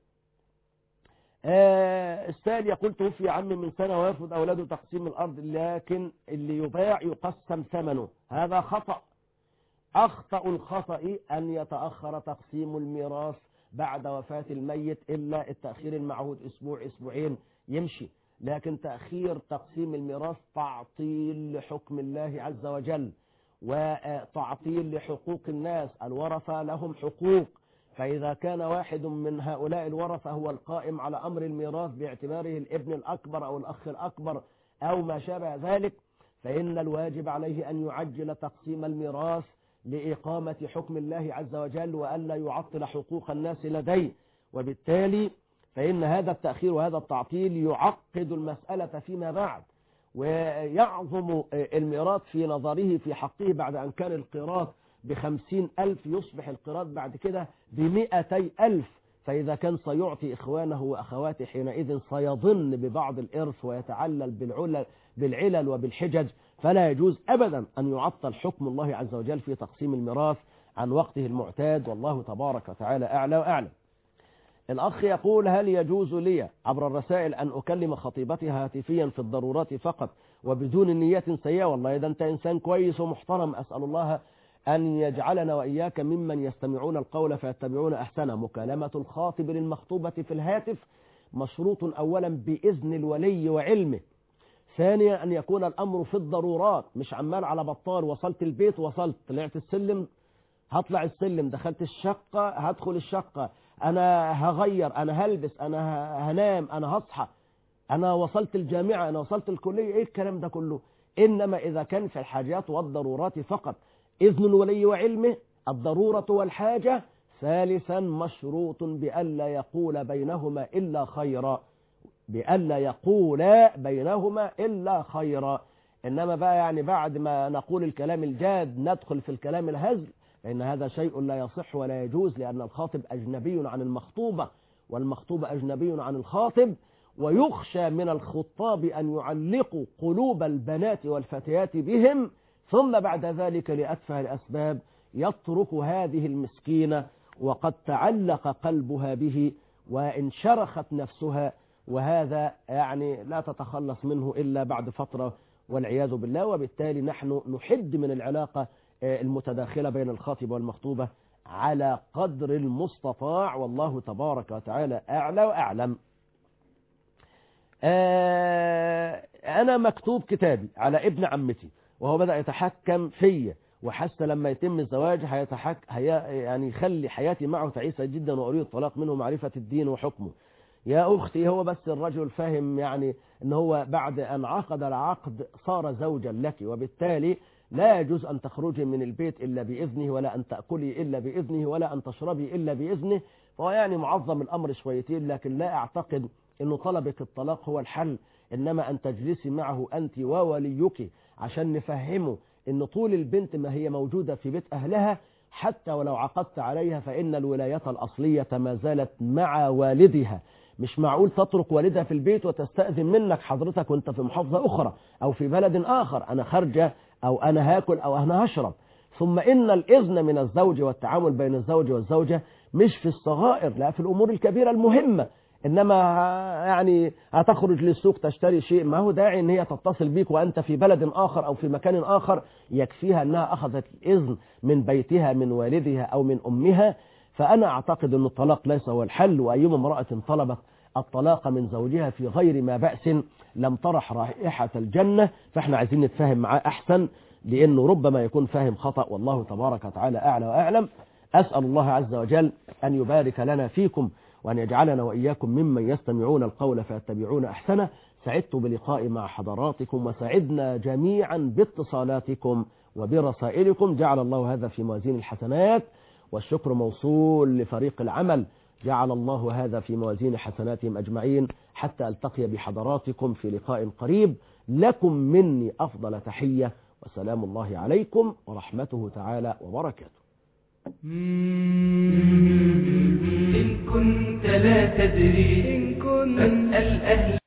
السائل يقول: توفي عمي من سنة ويرفض أولاده تقسيم الأرض، لكن اللي يباع يقسم ثمنه. هذا خطأ. أخطأ الخطأ أن يتأخر تقسيم الميراث بعد وفاة الميت إلا التأخير المعهود، أسبوع أسبوعين يمشي، لكن تأخير تقسيم الميراث تعطيل لحكم الله عز وجل وتعطيل لحقوق الناس. الورثة لهم حقوق، فإذا كان واحد من هؤلاء الورثة هو القائم على أمر الميراث باعتباره الابن الأكبر أو الأخ الأكبر أو ما شابه ذلك، فإن الواجب عليه أن يعجل تقسيم الميراث لإقامة حكم الله عز وجل وألا يعطل حقوق الناس لديه. وبالتالي فإن هذا التأخير وهذا التعطيل يعقد المسألة فيما بعد، ويعظم الميراث في نظره في حقه. بعد أن كان القيراط ب50,000 يصبح القيراط بعد كده ب200,000. فإذا كان سيعطي إخوانه وأخواته حينئذ سيظن ببعض الإرث ويتعلل بالعلل وبالحجج، فلا يجوز أبدا أن يعطل حكم الله عز وجل في تقسيم الميراث عن وقته المعتاد، والله تبارك وتعالى أعلى وأعلم. الأخ يقول: هل يجوز لي عبر الرسائل أن أكلم خطيبتي هاتفيا في الضرورات فقط وبدون نية سيئة؟ والله إذا أنت إنسان كويس ومحترم، أسأل الله أن يجعلنا وإياك ممن يستمعون القول فيتبعون أحسنه. مكالمة الخاطب للمخطوبة في الهاتف مشروط أولا بإذن الولي وعلمه، ثانيا أن يكون الأمر في الضرورات، مش عمال على بطال. وصلت البيت، وصلت، طلعت السلم هطلع السلم، دخلت الشقة هدخل الشقة، أنا هغير، أنا هلبس، أنا هنام، أنا هصحى، أنا وصلت الجامعة، أنا وصلت الكلية، إيه الكلام ده كله؟ إنما إذا كان في الحاجات والضرورات فقط إذن الولي وعلمه، الضرورة والحاجة. ثالثا مشروط بألا يقول بينهما إلا خيرا، بألا يقول بينهما إلا خيرا. إنما بقى يعني بعد ما نقول الكلام الجاد ندخل في الكلام الهزل، فإن هذا شيء لا يصح ولا يجوز، لأن الخاطب أجنبي عن المخطوبة والمخطوب أجنبي عن الخاطب، ويخشى من الخطاب أن يعلقوا قلوب البنات والفتيات بهم، ثم بعد ذلك لأتفه الأسباب يترك هذه المسكينة وقد تعلق قلبها به وانشرخت نفسها، وهذا يعني لا تتخلص منه إلا بعد فترة والعياذ بالله. وبالتالي نحن نحد من العلاقة المتداخلة بين الخاطب والمخطوبة على قدر المستطاع، والله تبارك وتعالى أعلى وأعلم. أنا مكتوب كتابي على ابن عمتي، وهو بدأ يتحكم فيا، وحس لما يتم الزواج يعني يخلي حياتي معه تعيسة جدا، وأريد الطلاق منه معرفة الدين وحكمه. يا أختي، هو بس الرجل فاهم يعني أنه هو بعد أن عقد العقد صار زوجا لك، وبالتالي لا يجوز أن تخرجي من البيت إلا بإذنه، ولا أن تأكلي إلا بإذنه، ولا أن تشربي إلا بإذنه. فهو يعني معظم الأمر شويتين، لكن لا أعتقد أنه طلبك الطلاق هو الحل، إنما أن تجلسي معه أنت ووليك عشان نفهمه أن طول البنت ما هي موجودة في بيت أهلها، حتى ولو عقدت عليها فإن الولاية الأصلية ما زالت مع والدها. مش معقول تترك والدها في البيت وتستأذن منك حضرتك وانت في محافظة أخرى أو في بلد آخر، أنا خارجة أو أنا هاكل أو أنا هشرب. ثم إن الإذن من الزوج والتعامل بين الزوج والزوجة مش في الصغائر، لا، في الأمور الكبيرة المهمة. إنما يعني هتخرج للسوق تشتري شيء، ما هو داعي إن هي تتصل بيك وأنت في بلد آخر أو في مكان آخر، يكفيها أنها أخذت الإذن من بيتها من والدها أو من أمها. فأنا أعتقد أن الطلاق ليس هو الحل، وأيما امرأة طلبت الطلاق من زوجها في غير ما بأس لم ترح رائحة الجنة. فإحنا عايزين نتفاهم معاه أحسن، لأنه ربما يكون فاهم خطأ، والله تبارك وتعالى أعلى وأعلم. أسأل الله عز وجل أن يبارك لنا فيكم، وأن يجعلنا وإياكم ممن يستمعون القول فيتبعون أحسنه. سعدت بلقائي مع حضراتكم، وسعدنا جميعا باتصالاتكم وبرسائلكم. جعل الله هذا في موازين الحسنات، والشكر موصول لفريق العمل، جعل الله هذا في موازين حسناتهم أجمعين. حتى ألتقي بحضراتكم في لقاء قريب، لكم مني أفضل تحية، وسلام الله عليكم ورحمته تعالى وبركاته. إن كنت لا تدري فاسأل أهل